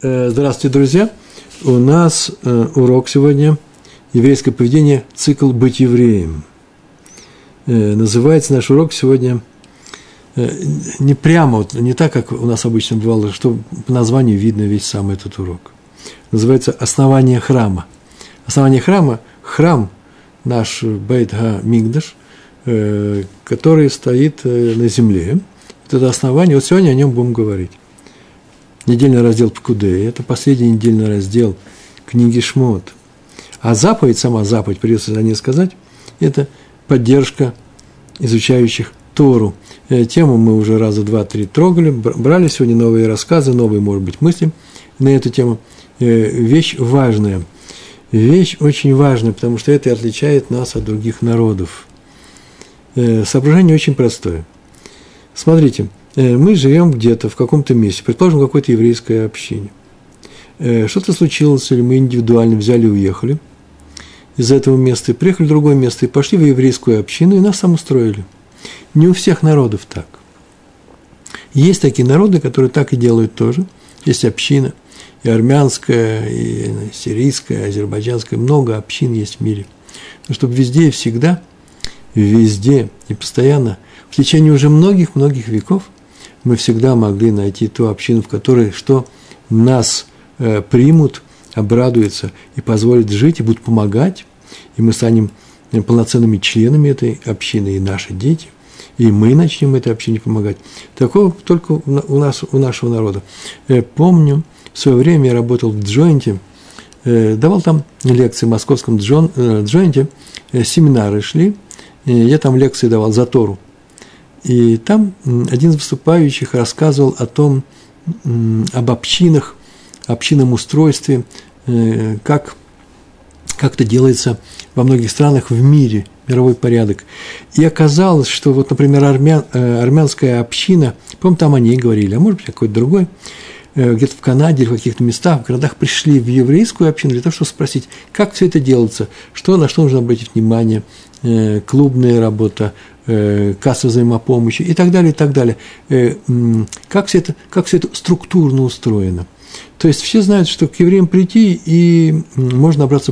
Здравствуйте, друзья! У нас урок сегодня «Еврейское поведение. Цикл «Быть евреем». Называется наш урок сегодня не прямо, вот, не так, как у нас обычно бывало, что по названию видно весь сам этот урок. Называется «Основание храма». Основание храма – храм наш Бейт ха-Микдаш, который стоит на земле. Это основание, вот сегодня о нем будем говорить. Недельный раздел Пекудей – это последний недельный раздел книги Шмот. А заповедь, сама заповедь, придется за ней сказать, это поддержка изучающих Тору. Тему мы уже раза два-три трогали, брали сегодня новые рассказы, новые, может быть, мысли на эту тему. Вещь важная. Вещь очень важная, потому что это и отличает нас от других народов. Соображение очень простое. Смотрите. Мы живем где-то в каком-то месте, предположим, в какой-то еврейской общине. Что-то случилось, или мы индивидуально взяли и уехали из этого места, и приехали в другое место, и пошли в еврейскую общину, и нас там устроили. Не у всех народов так. Есть такие народы, которые так и делают тоже. Есть община, и армянская, и сирийская, и азербайджанская, много общин есть в мире. Но чтобы везде и всегда, везде и постоянно, в течение уже многих-многих веков, мы всегда могли найти ту общину, в которой что нас примут, обрадуются и позволят жить, и будут помогать, и мы станем полноценными членами этой общины, и наши дети, и мы начнем этой общине помогать. Такого только у нашего народа. Помню, в свое время я работал в Джойнте, давал там лекции в московском Джойнте, семинары шли, я там лекции давал за Тору. И там один из выступающих рассказывал о том, об общинах, общинном устройстве, как это делается во многих странах в мире, мировой порядок. И оказалось, что вот, например, армянская община, по-моему, там о ней говорили, а может быть, какой-то другой, где-то в Канаде или в каких-то местах, в городах пришли в еврейскую общину для того, чтобы спросить, как все это делается, на что нужно обратить внимание, клубная работа, касса взаимопомощи и так далее, и так далее. Как все это структурно устроено. То есть все знают, что к евреям прийти, и можно набраться,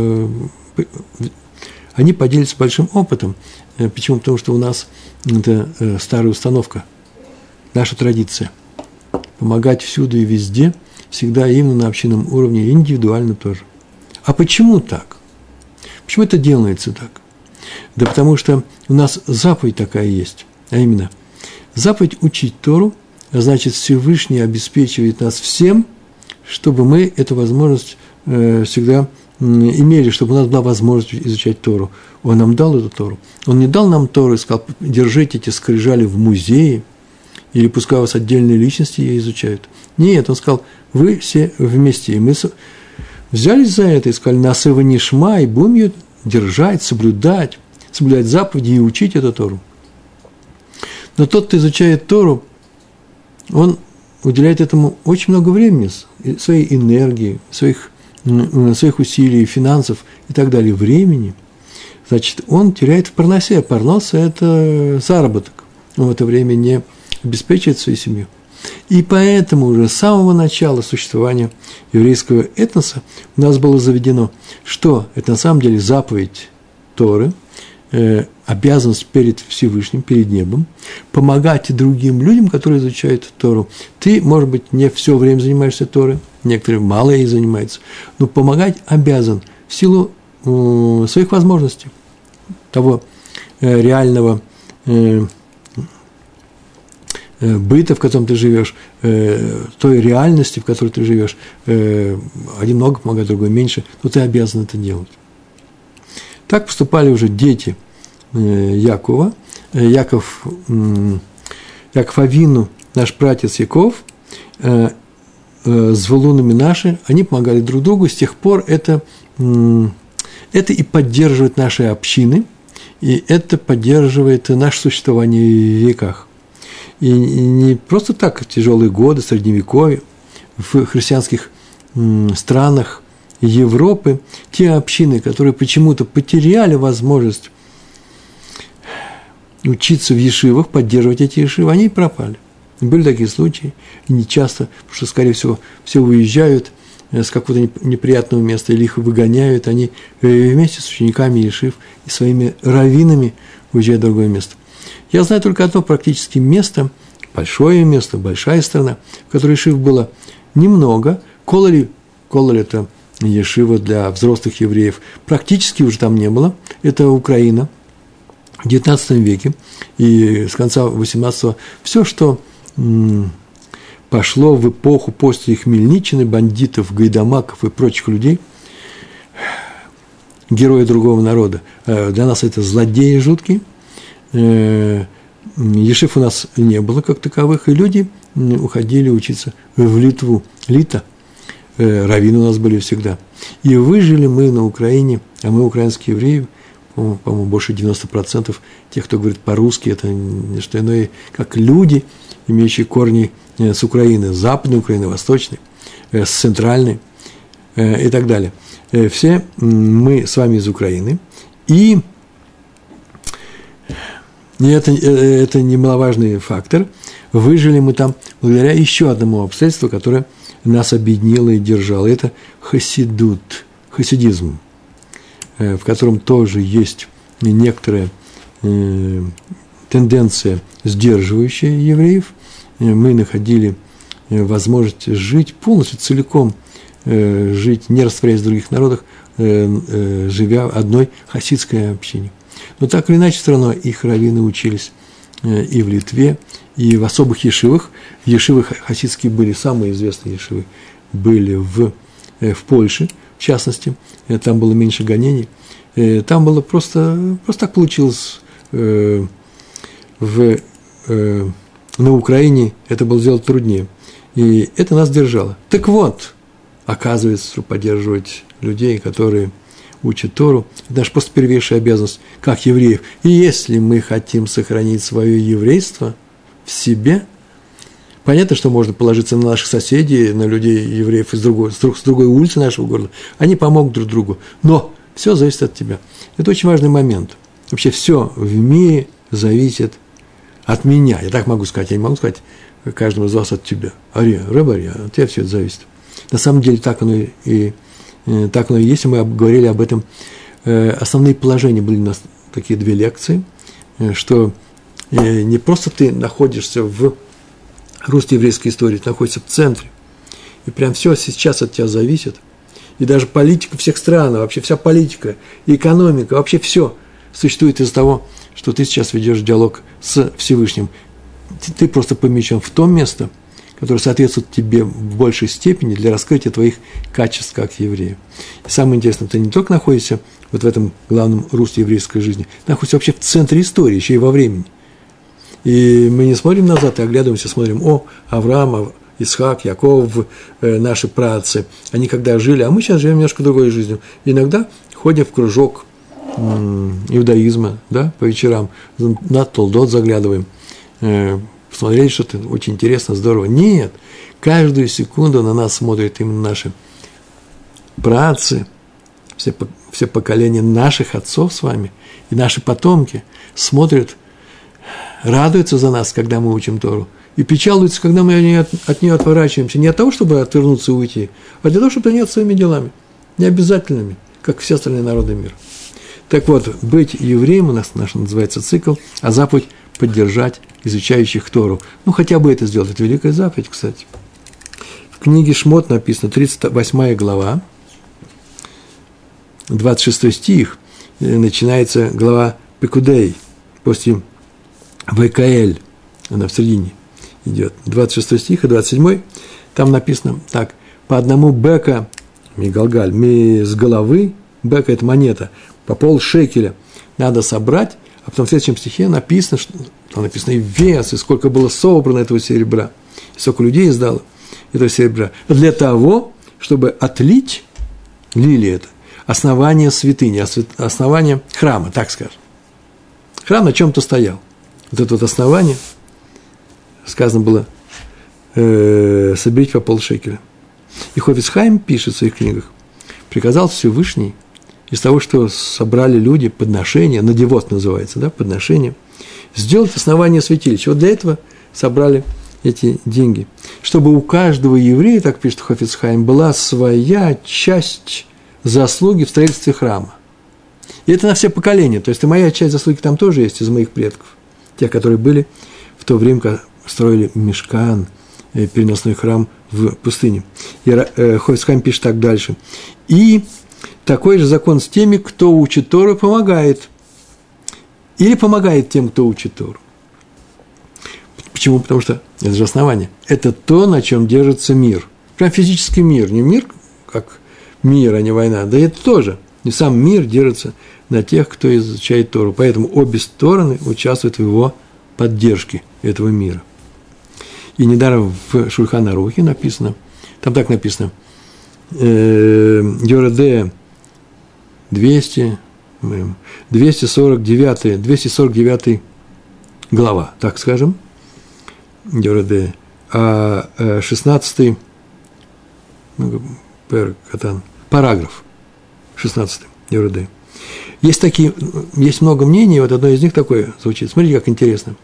они поделятся большим опытом. Почему? Потому что у нас это старая установка, наша традиция. Помогать всюду и везде, всегда именно на общинном уровне, индивидуально тоже. А почему так? Почему это делается так? Да потому что у нас заповедь такая есть, а именно, заповедь учить Тору, значит, Всевышний обеспечивает нас всем, чтобы мы эту возможность всегда имели, чтобы у нас была возможность изучать Тору. Он нам дал эту Тору. Он не дал нам Тору и сказал, держите эти скрижали в музее, или пускай у вас отдельные личности ее изучают. Нет, он сказал, вы все вместе. И мы взялись за это и сказали, насыва нишма, и будем ее держать, соблюдать заповеди и учить эту Тору. Но тот, кто изучает Тору, он уделяет этому очень много времени, своей энергии, своих усилий, финансов и так далее, времени. Значит, он теряет в парносе. Парноса – это заработок. Он в это время не обеспечивает свою семью. И поэтому уже с самого начала существования еврейского этноса у нас было заведено, что это на самом деле заповедь Торы, обязанность перед Всевышним, перед небом, помогать другим людям, которые изучают Тору. Ты, может быть, не все время занимаешься Торой, некоторые мало ей занимаются, но помогать обязан в силу своих возможностей, того реального быта, в котором ты живешь, той реальности, в которой ты живешь. Один много помогает, другой меньше, но ты обязан это делать. Так поступали уже дети Якова, Яков Авину, наш братец Яков, Звулун и Менаше, они помогали друг другу, с тех пор это и поддерживает наши общины, и это поддерживает наше существование в веках. И не просто так тяжелые годы, Средневековье, в христианских странах Европы, те общины, которые почему-то потеряли возможность учиться в ешивах, поддерживать эти ешивы, они и пропали. Были такие случаи, и не часто, потому что, скорее всего, все уезжают с какого-то неприятного места, или их выгоняют, они вместе с учениками Ешив и своими раввинами уезжают в другое место. Я знаю только одно практически место, большая страна, в которой Ешив было немного. Кололь это Ешива для взрослых евреев, практически уже там не было. Это Украина в XIX веке и с конца XVIII. Все, что пошло в эпоху после Хмельниччины, бандитов, гайдамаков и прочих людей, герои другого народа. Для нас это злодеи жуткие. Ешив у нас не было как таковых, и люди уходили учиться в Литву. Лита, раввины у нас были всегда. И выжили мы на Украине, а мы украинские евреи, по-моему, больше 90% тех, кто говорит по-русски, это не что иное, как люди, имеющие корни с Украины, с западной Украины, восточной, с центральной и так далее. Все мы с вами из Украины, и это немаловажный фактор. Выжили мы там благодаря еще одному обстоятельству, которое нас объединило и держало. Это хасидизм, в котором тоже есть некоторая тенденция, сдерживающая евреев. Мы находили возможность жить полностью, целиком жить, не растворяясь в других народах, живя в одной хасидской общине. Но так или иначе, все равно их раввины учились и в Литве, и в особых ешивах. Ешивы хасидские были, самые известные ешивы были в Польше, в частности. Там было меньше гонений. Там было просто так получилось. На Украине это было сделать труднее. И это нас держало. Так вот, оказывается, что поддерживать людей, которые учат Тору, это наша просто первейшая обязанность, как евреев. И если мы хотим сохранить свое еврейство в себе, понятно, что можно положиться на наших соседей, на людей, евреев с другой улицы нашего города. Они помогут друг другу. Но все зависит от тебя. Это очень важный момент. Вообще все в мире зависит от меня. Я так могу сказать. Я не могу сказать каждому из вас от тебя. Рэб, от тебя все это зависит. На самом деле так оно и есть. Мы говорили об этом. Основные положения были у нас такие 2 лекции, что не просто ты находишься в русле еврейской истории, ты находишься в центре. И прям все сейчас от тебя зависит. И даже политика всех стран, вообще вся политика, и экономика, вообще все существует из-за того, что ты сейчас ведешь диалог с Всевышним. Ты просто помещен в то место, которое соответствует тебе в большей степени для раскрытия твоих качеств как еврея. И самое интересное, ты не только находишься вот в этом главном русле еврейской жизни, ты находишься вообще в центре истории, еще и во времени. И мы не смотрим назад и оглядываемся, смотрим, Авраам, Исхак, Яков, наши праотцы, они когда жили, а мы сейчас живем немножко другой жизнью. И иногда ходим в кружок иудаизма, да, по вечерам, на Толдот заглядываем, посмотрели что-то очень интересно, здорово. Нет, каждую секунду на нас смотрят именно наши праотцы, все поколения наших отцов с вами, и наши потомки смотрят, радуются за нас, когда мы учим Тору, и печалуются, когда мы от нее отворачиваемся, не от того, чтобы отвернуться и уйти, а для того, чтобы заняться своими делами, необязательными, как все остальные народы мира. Так вот, быть евреем у нас наш называется цикл, а заповедь – поддержать изучающих Тору. Ну, хотя бы это сделать. Это великая заповедь, кстати. В книге Шмот написано, 38 глава, 26 стих, начинается глава Пекудей, после Вайкаэль, она в середине идет, 26 стих и 27, там написано так, по одному бека, мигалгаль, с головы, бека – это монета, по полшекеля надо собрать, а потом в следующем стихе написано, что там написано и вес, и сколько было собрано этого серебра, и сколько людей издало этого серебра, для того, чтобы отлить, лили это, основание святыни, основание храма, так скажем. Храм на чем-то стоял. Вот это вот основание, сказано было, соберите по полшекеля. И Хофец Хаим пишет в своих книгах, приказал Всевышний, из того, что собрали люди, подношения, надевот называется, да, подношения, сделать основание святилища. Вот для этого собрали эти деньги. Чтобы у каждого еврея, так пишет Хафец Хаим, была своя часть заслуги в строительстве храма. И это на все поколения. То есть, и моя часть заслуги там тоже есть из моих предков. Тех, которые были в то время, когда строили Мишкан, переносной храм в пустыне. И Хафец Хаим пишет так дальше. И такой же закон с теми, кто учит Тору и помогает. Или помогает тем, кто учит Тору. Почему? Потому что это же основание. Это то, на чем держится мир. Прям физический мир. Не мир, как мир, а не война. Да это тоже. И сам мир держится на тех, кто изучает Тору. Поэтому обе стороны участвуют в его поддержке этого мира. И недаром в Шульхан Арухе написано, там так написано, Йоредея 249 глава, так скажем, Йоредея, а 16 параграф, 16 Йоредея. Есть много мнений, вот одно из них такое звучит. Смотрите, как интересно.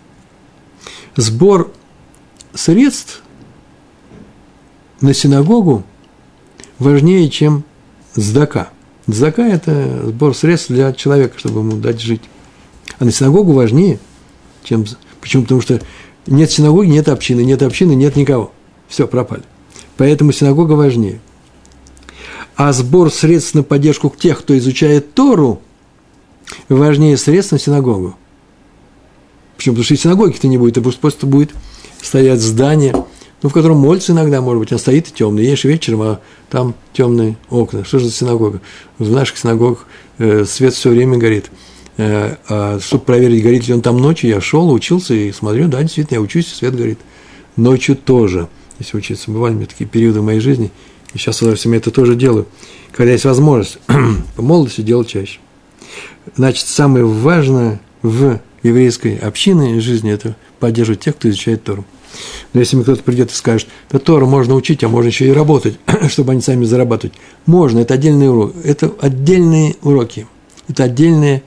Сбор средств на синагогу важнее, чем цдака. Цдака – это сбор средств для человека, чтобы ему дать жить. А на синагогу важнее, чем… Почему? Потому что нет синагоги, нет общины, нет никого. Все, пропали. Поэтому синагога важнее. А сбор средств на поддержку тех, кто изучает Тору, важнее средств на синагогу. Почему? Потому что и синагоги-то не будет, а просто будет стоять здание, в котором молятся иногда, может быть, он стоит и темный. Едешь вечером, а там темные окна. Что же за синагога? В наших синагогах свет все время горит. А чтобы проверить, горит ли он там ночью, я шел, учился и смотрю, да, действительно, я учусь, и свет горит. Ночью тоже, если учиться. Бывали у меня такие периоды в моей жизни, и сейчас со всеми это тоже делаю. Когда есть возможность, по молодости делать чаще. Значит, самое важное в еврейской общине жизни – это поддерживать тех, кто изучает Тору. Но если мне кто-то придет и скажет, да Тору можно учить, а можно еще и работать, чтобы они сами зарабатывать. Можно, это отдельный урок, это отдельные уроки, это отдельная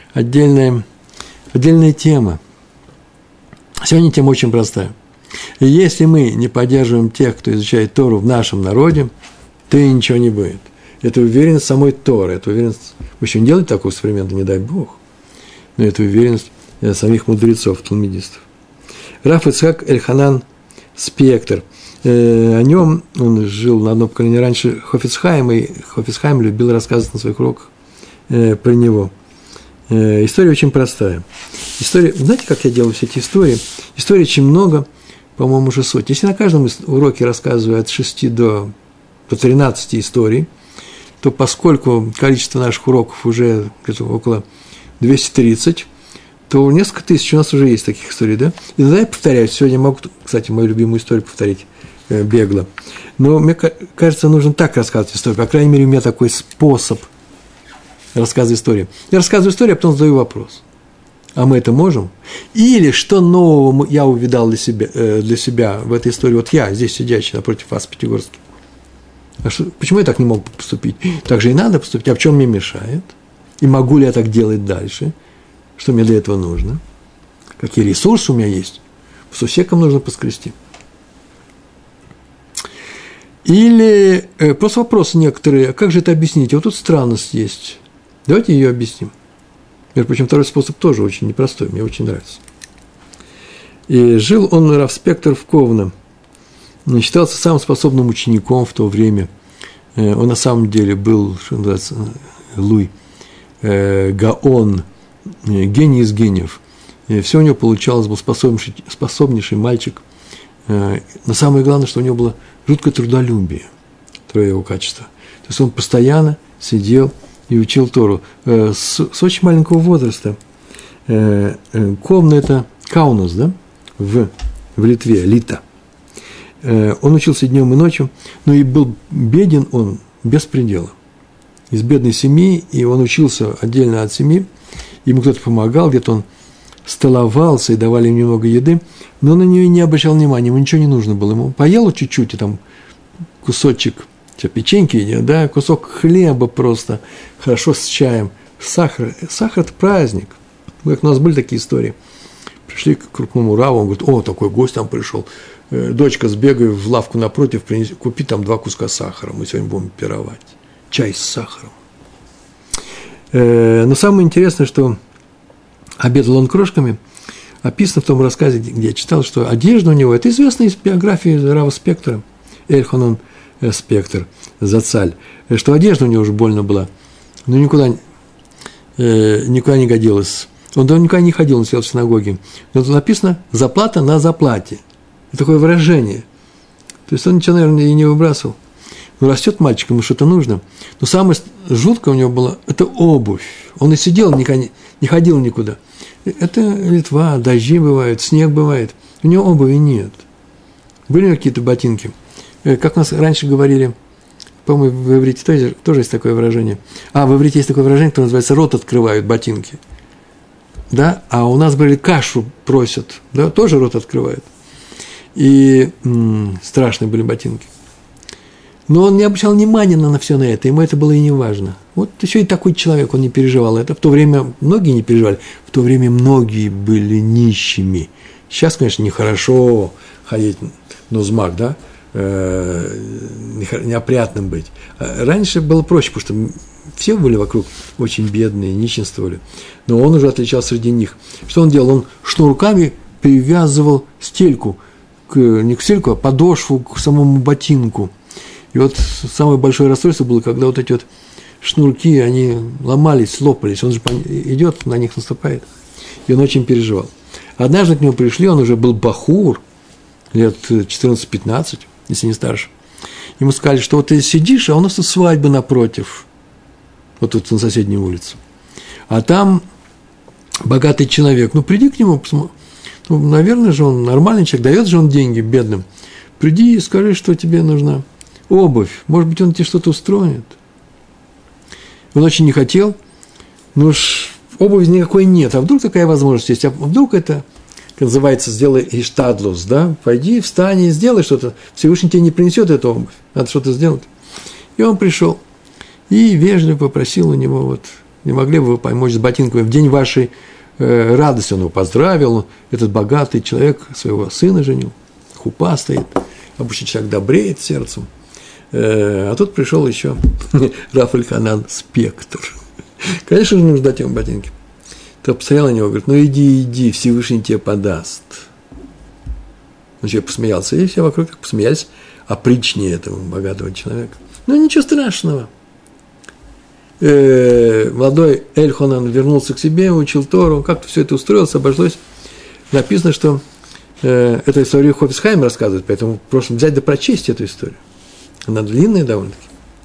тема. Сегодня тема очень простая. И если мы не поддерживаем тех, кто изучает Тору в нашем народе, то и ничего не будет. Это уверенность самой Торы, это уверенность… В общем, делать такой эксперимент, не дай Бог. Но это уверенность самих мудрецов, талмидистов. Рав Ицхак Эльханан Спектр. О нем он жил на одном поколении раньше Хафец Хаим, и Хафец Хаим любил рассказывать на своих уроках про него. История очень простая. История, знаете, как я делаю все эти истории? Историй очень много, по-моему, уже сотни. Если на каждом уроке рассказываю от 6 до 13 историй, то поскольку количество наших уроков уже где-то около 230, то несколько тысяч у нас уже есть таких историй, да? И иногда я повторяюсь. Сегодня могу, кстати, мою любимую историю повторить бегло. Но мне кажется, нужно так рассказывать историю. По крайней мере, у меня такой способ рассказа истории. Я рассказываю историю, а потом задаю вопрос. А мы это можем? Или что нового я увидал для себя в этой истории? Вот я, здесь сидящий напротив вас, Пятигорский. Почему я так не мог поступить? Так же и надо поступить. А в чем мне мешает? И могу ли я так делать дальше? Что мне для этого нужно? Какие ресурсы у меня есть? По сусекам нужно поскрести. Или просто вопросы некоторые. А как же это объяснить? Вот тут странность есть. Давайте ее объясним. Между прочим, второй способ тоже очень непростой. Мне очень нравится. И жил он, Рав Спектр, в Ковно. Считался самым способным учеником в то время. Он на самом деле был, что называется, Луй, Гаон, гений из гениев. И все у него получалось, был способнейший мальчик. Но самое главное, что у него было жуткое трудолюбие, второе его качество. То есть он постоянно сидел и учил Тору. С очень маленького возраста. Ковна – это Каунас, да, в Литве, Лита. Он учился днем и ночью, но и был беден он без предела. Из бедной семьи, и он учился отдельно от семьи. Ему кто-то помогал, где-то он столовался, и давали ему немного еды, но на нее не обращал внимания, ему ничего не нужно было. Ему поел чуть-чуть, и там кусочек печеньки, да, кусок хлеба просто, хорошо с чаем. Сахар – это праздник. Как у нас были такие истории. Пришли к крупному раву, он говорит: о, такой гость там пришел. Дочка, сбегай в лавку напротив, купи там 2 куска сахара, мы сегодня будем пировать. Чай с сахаром. Но самое интересное, что обедал он крошками, описано в том рассказе, где я читал, что одежда у него, это известно из биографии Рава Спектора, Эльханан Спектор, Зацаль, что одежда у него уже больно была, но никуда не годилась. Он никуда не ходил, он сидел в синагоге. Но тут написано «заплата на заплате». Это такое выражение. То есть он ничего, наверное, и не выбрасывал. Ну, растет мальчик, ему что-то нужно. Но самое жуткое у него было – это обувь. Он и сидел, не ходил никуда. Это Литва, дожди бывают, снег бывает. У него обуви нет. Были у него какие-то ботинки. Как у нас раньше говорили, по-моему, в иврите тоже есть такое выражение. В иврите есть такое выражение, которое называется «рот открывают ботинки». Да? А у нас были кашу просят, да? Тоже рот открывают. И страшные были ботинки. Но он не обращал внимания на все на это, ему это было и не важно. Вот еще и такой человек, он не переживал это. В то время многие не переживали, в то время многие были нищими. Сейчас, конечно, нехорошо ходить нозмак, да, неопрятным быть. Раньше было проще, потому что все были вокруг очень бедные, нищенствовали. Но он уже отличался среди них. Что он делал? Он шнурками привязывал стельку, не к стельку, а подошву к самому ботинку. И вот самое большое расстройство было, когда вот эти вот шнурки, они ломались, лопались. Он же идет, на них наступает. И он очень переживал. Однажды к нему пришли, он уже был бахур, лет 14-15, если не старше. Ему сказали, что вот ты сидишь, а у нас тут свадьба напротив. Вот тут на соседней улице. А там богатый человек. Ну, приди к нему, ну, наверное же он нормальный человек, дает же он деньги бедным. Приди и скажи, что тебе нужна обувь. Может быть, он тебе что-то устроит. Он очень не хотел. Ну уж обуви никакой нет. А вдруг такая возможность есть? А вдруг это, как называется, сделай иштадлус, да? Пойди, встань и сделай что-то. Всевышний тебе не принесет эту обувь. Надо что-то сделать. И он пришел. И вежливо попросил у него, вот, не могли бы вы помочь с ботинками в день вашей радости. Он его поздравил, этот богатый человек своего сына женил, хупа стоит, обычный человек добреет сердцем. А тут пришел еще Рав Эльханан Спектор. Конечно же, нужно дать ему ботинки. Тот посмотрел на него и говорит: ну иди, Всевышний тебе подаст. Он еще посмеялся, и все вокруг посмеялись о притчне этого богатого человека. Ну ничего страшного. Молодой Эльханан вернулся к себе, учил Тору, как-то все это устроилось, обошлось. Написано, что эту историю Хафец Хаим рассказывает, поэтому просто взять да прочесть эту историю. Она длинная довольно-таки.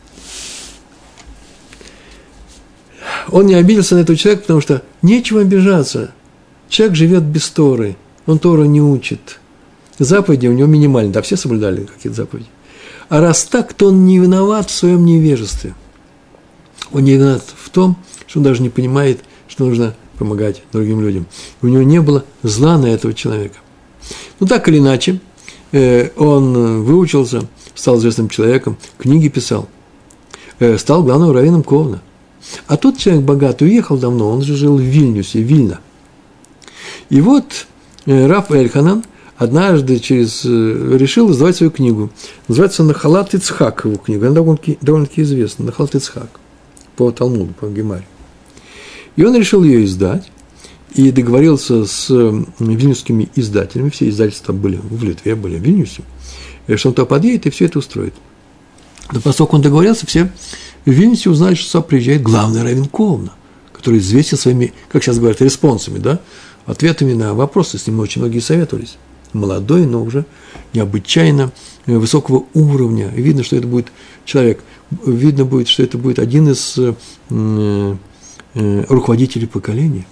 Он не обиделся на этого человека, потому что нечего обижаться. Человек живет без Торы, он Тору не учит. Заповеди у него минимальные, да, все соблюдали какие-то заповеди. А раз так, то он не виноват в своем невежестве. Он не виноват в том, что он даже не понимает, что нужно помогать другим людям. У него не было зла на этого человека. Ну, так или иначе, он выучился, стал известным человеком, книги писал, стал главным раввином Ковна. А тот человек богатый уехал давно, он же жил в Вильнюсе, Вильна. И вот Рав Эльханан однажды решил издавать свою книгу. Называется «Нахалат Ицхак», его книга, она довольно-таки известна, «Нахалат Ицхак», по Талмуду, по Гемаре. И он решил ее издать, и договорился с вильнюсскими издателями, все издательства были в Литве, были в Вильнюсе, что он туда подъедет и все это устроит. Но поскольку он договорился, все в Вильнюсе узнали, что сюда приезжает главный раввин Ковна, который известен своими, как сейчас говорят, респонсами, да, ответами на вопросы, с ним очень многие советовались. Молодой, но уже необычайно высокого уровня. И видно, что это будет человек, видно будет, что это будет один из руководителей поколения.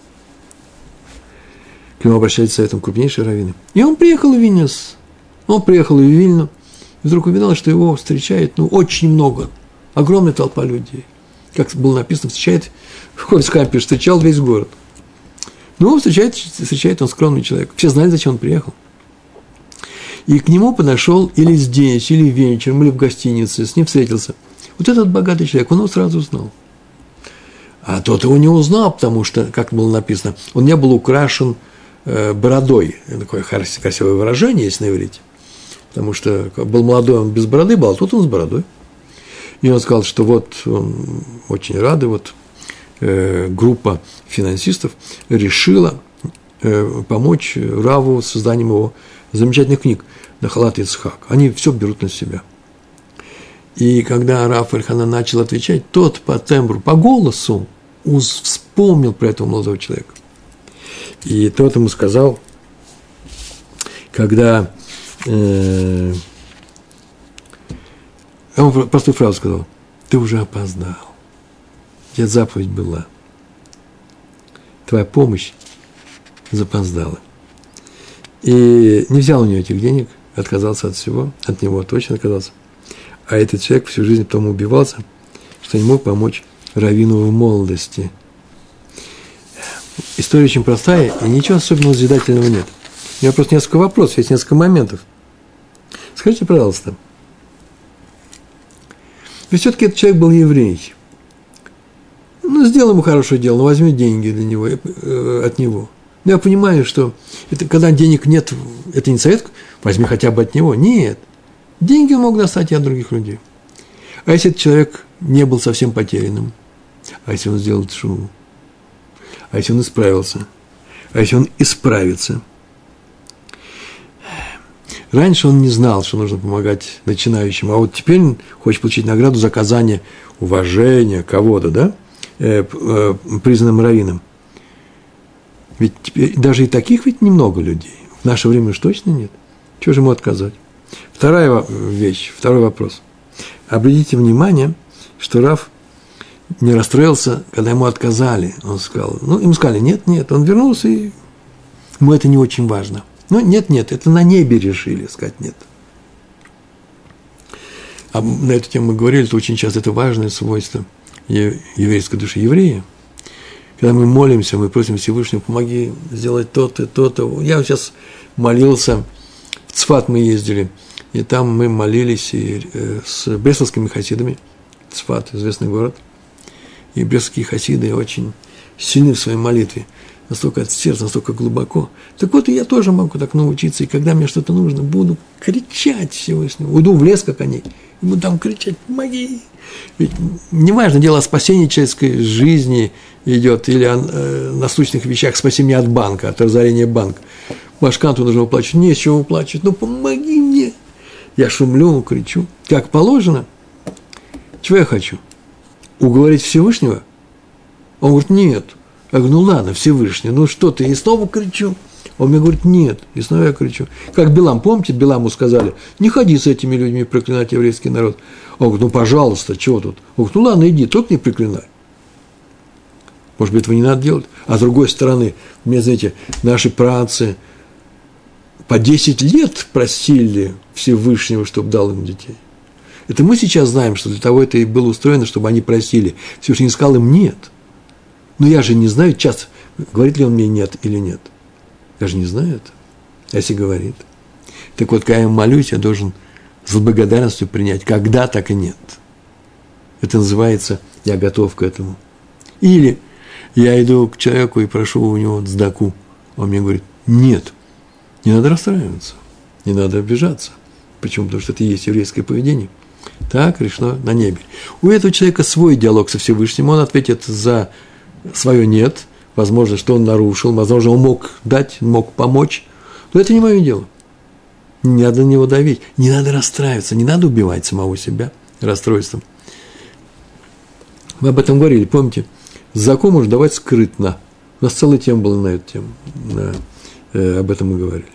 К нему обращались советом крупнейшие раввины. И он приехал в Вильнюс. Он приехал в Вильну, и вдруг увидел, что его встречает, очень много, огромная толпа людей. Как было написано, встречает, в Хафец Хаим пишет, встречал весь город. Встречает он скромный человек. Все знали, зачем он приехал. И к нему подошел или здесь, или вечером, или в гостинице, с ним встретился. Вот этот богатый человек, он его сразу узнал. А тот его не узнал, потому что, как было написано, он не был украшен бородой. Такое красивое выражение есть на иврите. Потому что был молодой, он без бороды был, а тут он с бородой. И он сказал, что вот он очень рады, вот группа финансистов решила помочь Раву с созданием его замечательных книг «Нахалат Ицхак». Они все берут на себя. И когда Рав Эльханан начал отвечать, тот по тембру, по голосу вспомнил про этого молодого человека. И тот ему сказал, когда он простую фразу сказал: ты уже опоздал, у тебя заповедь была, твоя помощь запоздала. И не взял у него этих денег, отказался от всего, от него точно отказался. А этот человек всю жизнь потом убивался, что не мог помочь раввину в молодости. История очень простая, и ничего особенного назидательного нет. У меня просто несколько вопросов, есть несколько моментов. Скажите, пожалуйста, ведь все-таки этот человек был еврей. Ну, сделай ему хорошее дело, но возьми деньги для него, от него. Но я понимаю, что это, когда денег нет, это не совет, возьми хотя бы от него. Нет. Деньги он мог достать и от других людей. А если этот человек не был совсем потерянным? А если он сделал тшуву? А если он исправился? А если он исправится? Раньше он не знал, что нужно помогать начинающим, а вот теперь он хочет получить награду за оказание уважения кого-то, да, признанным раввином. Ведь теперь даже и таких ведь немного людей. В наше время уж точно нет. Чего же ему отказать? Вторая вещь, второй вопрос. Обратите внимание, что Рав не расстроился, когда ему отказали. Он сказал, ему сказали, нет, он вернулся, и ему это не очень важно. Нет, это на небе решили сказать нет. А на эту тему мы говорили, что очень часто это важное свойство еврейской души еврея. Когда мы молимся, мы просим Всевышнего, помоги сделать то-то, то-то. Я сейчас молился, в Цфат мы ездили, и там мы молились с бресловскими хасидами. Цфат – известный город. И брестские хасиды очень сильны в своей молитве. Настолько от сердца, настолько глубоко. Так вот, и я тоже могу так научиться. И когда мне что-то нужно, буду кричать Всевышнему. Уйду в лес, как они, и буду там кричать: помоги. Ведь неважно, дело о спасении человеческой жизни идет, или о насущных вещах: спаси меня от банка, от разорения банка. Башканту нужно уплачивать, не с чего уплачивать, помоги мне. Я шумлю, кричу. Как положено. Чего я хочу? Уговорить Всевышнего? Он говорит: нет. Я говорю: ладно, Всевышний, что ты? И снова кричу. Он мне говорит: нет. И снова я кричу. Как Билам, помните, Биламу сказали: не ходи с этими людьми проклинать еврейский народ. Он говорит: пожалуйста, чего тут? Он говорит: ладно, иди, только не проклинай. Может быть, этого не надо делать? А с другой стороны, мне, знаете, наши праотцы по 10 лет просили Всевышнего, чтобы дал им детей. Это мы сейчас знаем, что для того это и было устроено, чтобы они просили. Всевышний не сказал им нет. Но я же не знаю, часто, говорит ли он мне нет или нет. Я же не знаю это. А если говорит. Так вот, когда я молюсь, я должен с благодарностью принять, когда так и нет. Это называется «я готов к этому». Или я иду к человеку и прошу у него цдаку. Он мне говорит: нет, не надо расстраиваться, не надо обижаться. Почему? Потому что это и есть еврейское поведение. Так решено на небе. У этого человека свой диалог со Всевышним, он ответит за свое «нет», возможно, что он нарушил, возможно, он мог дать, мог помочь, но это не мое дело. Не надо на него давить, не надо расстраиваться, не надо убивать самого себя расстройством. Мы об этом говорили, помните, закон можно давать скрытно. У нас целая тема была на эту тему, об этом мы говорили.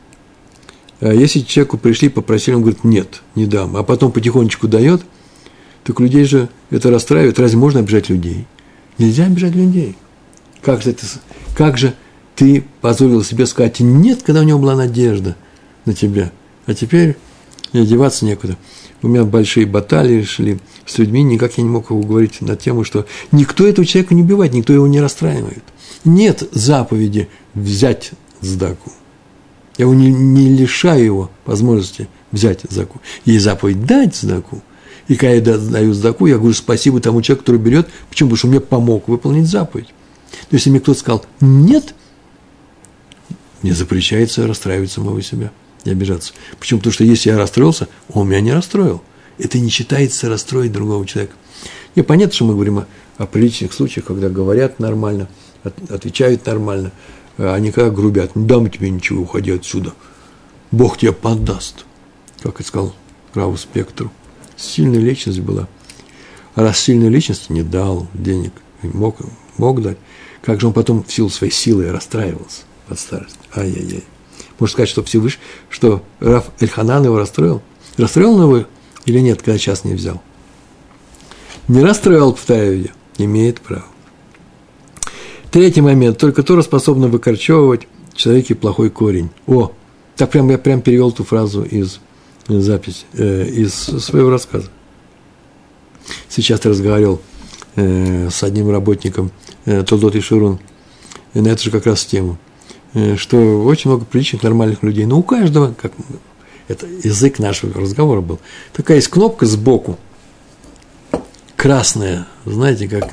А если человеку пришли, попросили, он говорит: нет, не дам, а потом потихонечку дает, так людей же это расстраивает. Разве можно обижать людей? Нельзя обижать людей. Как же ты позволил себе сказать нет, когда у него была надежда на тебя, а теперь деваться некуда. У меня большие баталии шли с людьми, никак я не мог его уговорить на тему, что никто этого человека не убивает, никто его не расстраивает. Нет заповеди взять цдаку. Я его не лишаю его возможности взять цдаку. Есть заповедь дать цдаку. И когда я даю цдаку, я говорю спасибо тому человеку, который берет. Почему? Потому что он мне помог выполнить заповедь. То есть, если мне кто-то сказал нет, Мне запрещается расстраивать самого себя и обижаться. Почему? Потому что если я расстроился, он меня не расстроил. Это не считается расстроить другого человека. Не, понятно, что мы говорим о приличных случаях, когда говорят нормально, отвечают нормально, а не когда грубят. Не дам тебе ничего, уходи отсюда. Бог тебе подаст. Как это сказал Раву Спектру. Сильная личность была. А раз сильная личность не дал денег, мог дать, как же он потом в силу своей силы расстраивался под старость? Ай-яй-яй. Можно сказать, что Всевышний, что Рав Эльханан его расстроил? Расстроил он его или нет, когда час не взял? Не расстроил, повторяю я, имеет право. Третий момент. Только Тора способна выкорчевывать в человеке плохой корень. Так я прям перевел эту фразу из записи, из своего рассказа. Сейчас я разговаривал с одним работником Толдот и Шурун на эту же как раз тему, что очень много приличных, нормальных людей, но у каждого, как это язык нашего разговора был, такая есть кнопка сбоку, красная, знаете, как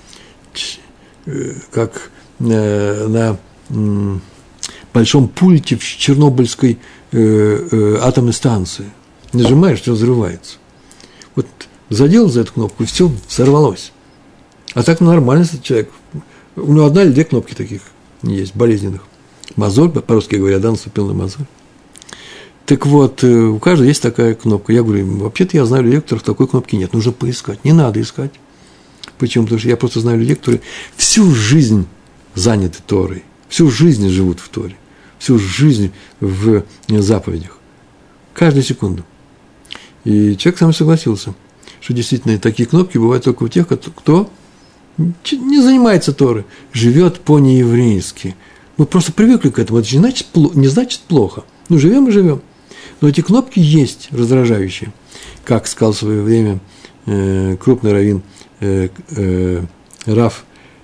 на большом пульте в Чернобыльской атомной станции. Нажимаешь, все взрывается. Вот задел за эту кнопку, и все взорвалось. А так нормально человек. У него одна или две кнопки таких есть, болезненных. Мозоль, по-русски говоря, наступил на мозоль. Так вот, у каждого есть такая кнопка. Я говорю, вообще-то я знаю людей, у которых такой кнопки нет. Нужно поискать. Не надо искать. Почему? Потому что я просто знаю людей, которые всю жизнь заняты Торой. Всю жизнь живут в Торе. Всю жизнь в заповедях. Каждую секунду. И человек со мной согласился, что действительно такие кнопки бывают только у тех, кто не занимается Торой, живет по-нееврейски. Мы просто привыкли к этому. Это не значит плохо. Живем и живем. Но эти кнопки есть раздражающие. Как сказал в свое время крупный раввин Рав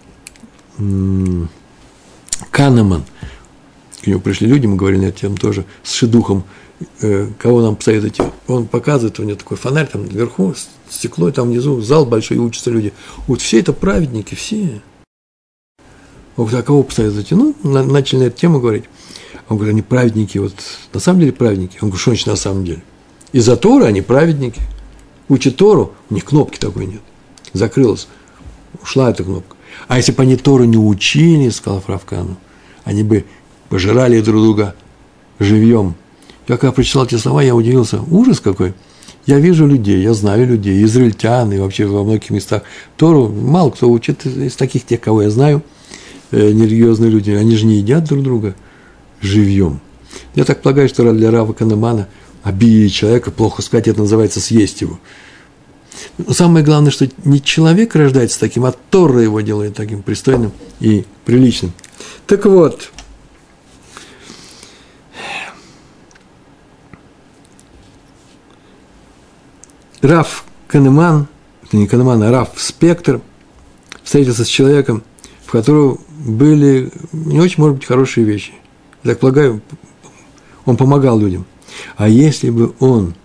Канеман. К нему пришли люди, мы говорили на эту тему тоже, с шидухом, кого нам посоветуете. Он показывает, у него такой фонарь, там наверху стекло, и там внизу зал большой, и учатся люди. Вот все это праведники, все. Он говорит, а кого посоветуете? Начали на эту тему говорить. Он говорит, они праведники, вот на самом деле праведники. Он говорит, что значит на самом деле? Из-за Торы они праведники. Учат Тору, у них кнопки такой нет. Закрылась, ушла эта кнопка. А если бы они Тору не учили, сказал Рав Канеман, они бы пожирали друг друга живьем. Я когда прочитал эти слова, я удивился. Ужас какой. Я вижу людей, я знаю людей, израильтян, и вообще во многих местах Тору мало кто учит из таких тех, кого я знаю, нерелигиозные люди. Они же не едят друг друга живьем. Я так полагаю, что для Рава Канемана обидеть человека, плохо сказать, это называется съесть его. Но самое главное, что не человек рождается таким, а Тора его делает таким пристойным и приличным. Так вот, Рав Канеман, это не Канеман, а Рав Спектр, встретился с человеком, в которого были не очень, может быть, хорошие вещи. Я так полагаю, он помогал людям. А если бы он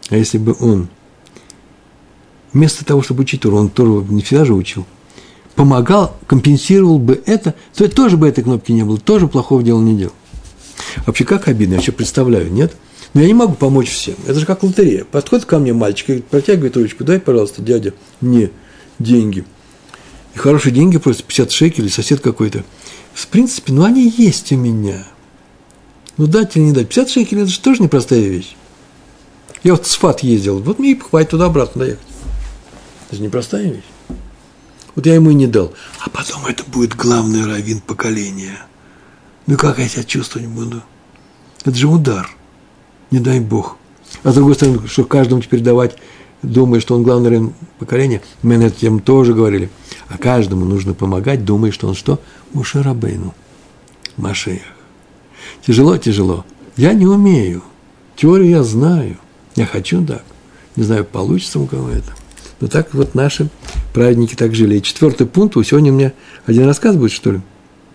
вместо того, чтобы учить Тору, он Тору не всегда же учил, помогал, компенсировал бы это, то тоже бы этой кнопки не было, тоже плохого дела не делал. Вообще, как обидно, я вообще представляю, нет? Но я не могу помочь всем. Это же как лотерея. Подходит ко мне мальчик и протягивает ручку, дай, пожалуйста, дядя, мне деньги. И хорошие деньги, просто 50 шекелей, сосед какой-то. В принципе, они есть у меня. Дать или не дать. 50 шекелей – это же тоже непростая вещь. Я вот в Сфат ездил, вот мне и хватит туда-обратно доехать. Это же непростая вещь. Вот я ему и не дал. А потом это будет главный раввин поколения. Как я себя чувствовать буду? Это же удар. Не дай Бог. А с другой стороны, что каждому теперь давать, думая, что он главный раввин поколения, мы на эту тему тоже говорили. А каждому нужно помогать, думая, что он что? Моше Рабейну. Машиах. Тяжело. Я не умею. Теорию я знаю. Я хочу так. Не знаю, получится у кого это. Но так вот наши праведники так жили. И 4-й пункт. Сегодня у меня один рассказ будет, что ли?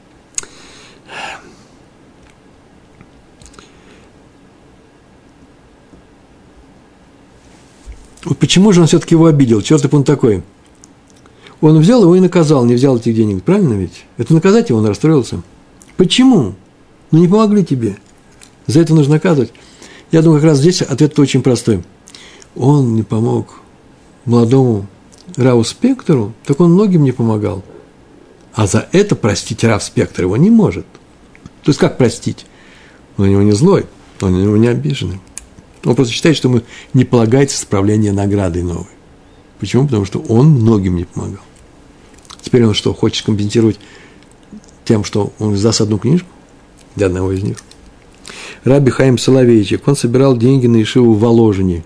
Вот почему же он все-таки его обидел? 4-й пункт такой. Он взял его и наказал, не взял этих денег. Правильно ведь? Это наказать его, он расстроился. Почему? но не помогли тебе. За это нужно наказывать. Я думаю, как раз здесь ответ очень простой. Он не помог молодому Раву Спектору, так он многим не помогал. А за это простить Рав Спектор его не может. То есть, как простить? Он на него не злой, он на него не обиженный. Он просто считает, что ему не полагается исправление наградой новой. Почему? Потому что он многим не помогал. Теперь он что, хочет компенсировать тем, что он издаст одну книжку для одного из них? Раби Хаим Соловейчик, он собирал деньги на ешиву в Воложине.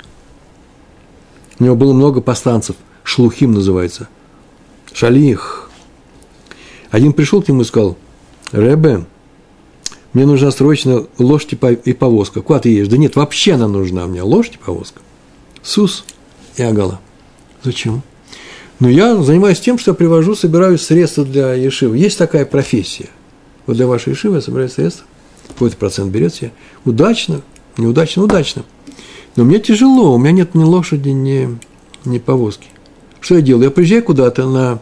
У него было много посланцев, шлухим называется, шалих. Один пришел к нему и сказал: Ребе, мне нужна срочно лошадь и повозка. Куда ты едешь? Да нет, вообще она нужна мне, лошадь и повозка. Сус и агала. Зачем? Ну, я занимаюсь тем, что привожу, собираю средства для ешивы. Есть такая профессия. Вот для вашей ешивы я собираю средства. Какой-то процент берется. Удачно, неудачно, удачно. Но мне тяжело, у меня нет ни лошади, ни повозки. Что я делаю? Я приезжаю куда-то на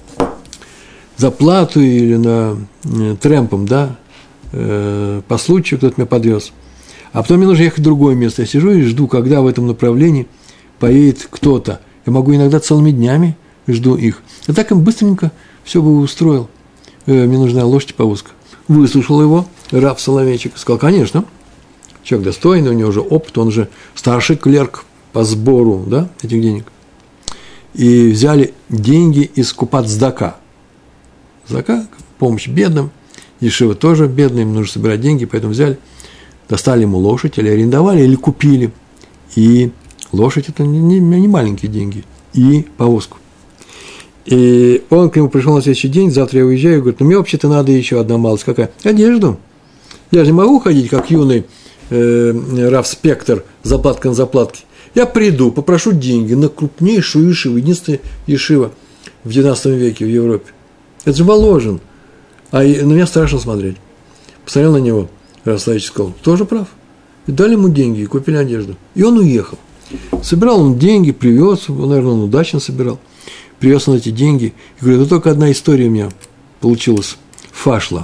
заплату или на трэмпом, да, по случаю кто-то меня подвез. А потом мне нужно ехать в другое место. Я сижу и жду, когда в этом направлении поедет кто-то. Я могу иногда целыми днями жду их. А так им быстренько все бы устроил. Мне нужна лошадь и повозка. Выслушал его Рав Соловейчик. Сказал: конечно, человек достойный, у него уже опыт, он же старший клерк по сбору, да, этих денег. И взяли деньги из купат цдака. Цдака – помощь бедным. Ешива тоже бедный, им нужно собирать деньги, поэтому взяли, достали ему лошадь, или арендовали, или купили. И лошадь – это не маленькие деньги. И повозку. И он к нему пришел на следующий день, завтра я уезжаю, и говорит: ну, мне вообще-то надо еще одна малость. Какая? Одежду. Я же не могу ходить, как юный Рав Спектор, заплатка на заплатке. Я приду, попрошу деньги на крупнейшую ешиву, единственная ешива в XIX веке в Европе. Это же Воложин. А на меня страшно смотреть. Посмотрел на него, Рав Соловейчик сказал: тоже прав. И дали ему деньги, и купили одежду. И он уехал. Собирал он деньги, привез, наверное, он удачно собирал. Привез он эти деньги. И говорит: только одна история у меня получилась. Фашла.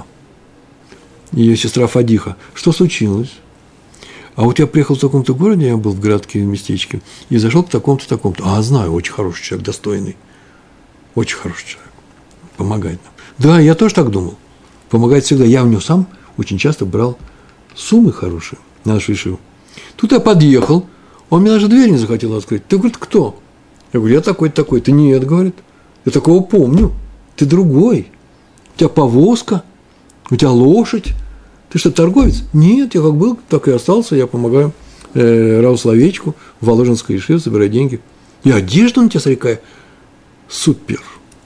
Ее сестра Фадиха. Что случилось? А вот я приехал в таком-то городе, я был в городке, в местечке, и зашел к такому-то, такому-то. А, знаю, очень хороший человек, достойный. Очень хороший человек. Помогает нам. Да, я тоже так думал. Помогает всегда. Я у него сам очень часто брал суммы хорошие на нашу ешиву. Тут я подъехал, он мне даже дверь не захотел открыть. Ты, говорит, кто? Я говорю: я такой-то, такой. Ты нет, говорит. Я такого помню. Ты другой. У тебя повозка, у тебя лошадь. Ты что, торговец? Нет, я как был, так и остался. Я помогаю Раву Соловейчику в Воложенской ешиве, собираю деньги. И одежда на тебя, смотри, какая. Супер.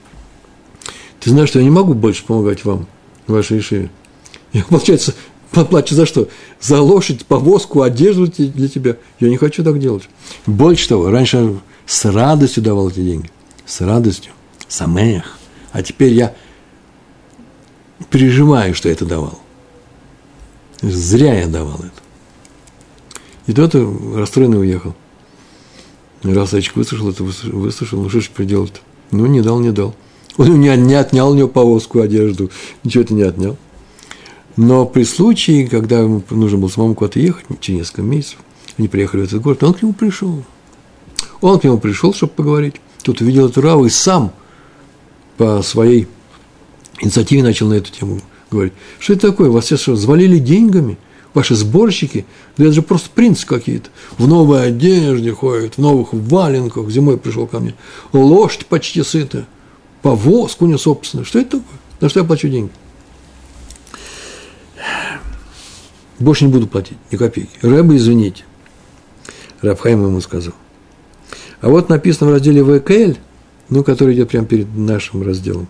Ты знаешь, что я не могу больше помогать вам в вашей ешиве. Я, получается, плачу за что? За лошадь, повозку, одежду для тебя. Я не хочу так делать. Больше того, раньше я с радостью давал эти деньги. С радостью. Самех. А теперь я переживаю, что я это давал. Зря я давал это. И тот расстроенный уехал. Рав Соловейчик выслушал это, выслушал. Ну, что же теперь делать-то? Ну, не дал. Он не отнял у него повозку, одежду. Ничего это не отнял. Но при случае, когда ему нужно было самому куда-то ехать, через несколько месяцев, они приехали в этот город, он к нему пришел. Он к нему пришел, чтобы поговорить. Тут увидел эту Раву и сам по своей инициативе начал на эту тему говорить. Что это такое? Вас все что, завалили деньгами? Ваши сборщики? Да это же просто принцы какие-то. В новой одежде ходят, в новых валенках. Зимой пришел ко мне. Лошадь почти сытая. Повозку у него собственную. Что это такое? На что я плачу деньги? Больше не буду платить ни копейки. Рэбе, извините. Рав Хаим ему сказал. А вот написано в разделе ВКЛ, ну, который идет прямо перед нашим разделом,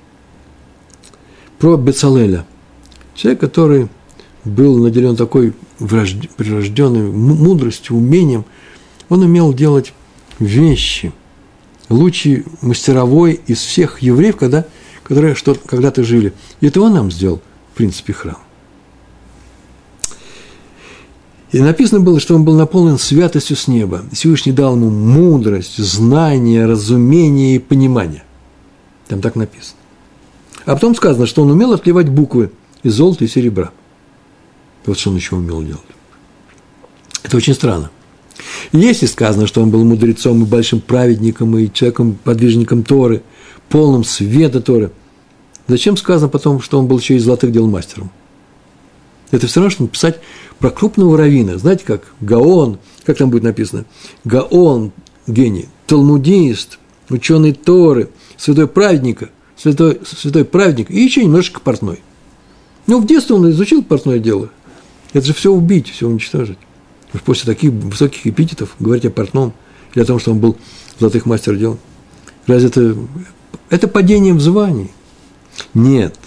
про Бецалеля. Человек, который был наделен такой прирожденной мудростью, умением, он умел делать вещи, лучший мастеровой из всех евреев, которые когда-то жили. И это он нам сделал, в принципе, храм. И написано было, что он был наполнен святостью с неба. Всевышний дал ему мудрость, знание, разумение и понимание. Там так написано. А потом сказано, что он умел отливать буквы из золота и серебра. Вот что он еще умел делать. Это очень странно. Если сказано, что он был мудрецом и большим праведником, и человеком, подвижником Торы, полным света Торы, зачем сказано потом, что он был еще и золотых дел мастером? Это все равно, что написать про крупного раввина. Знаете, как Гаон, как там будет написано? Гаон, гений, талмудист, ученый Торы, святой праведник, и еще немножечко портной. Ну, в детстве он изучил портное дело. Это же все убить, все уничтожить. Уж после таких высоких эпитетов говорить о портном или о том, что он был золотых мастер дел. Разве это падение в звании? Нет.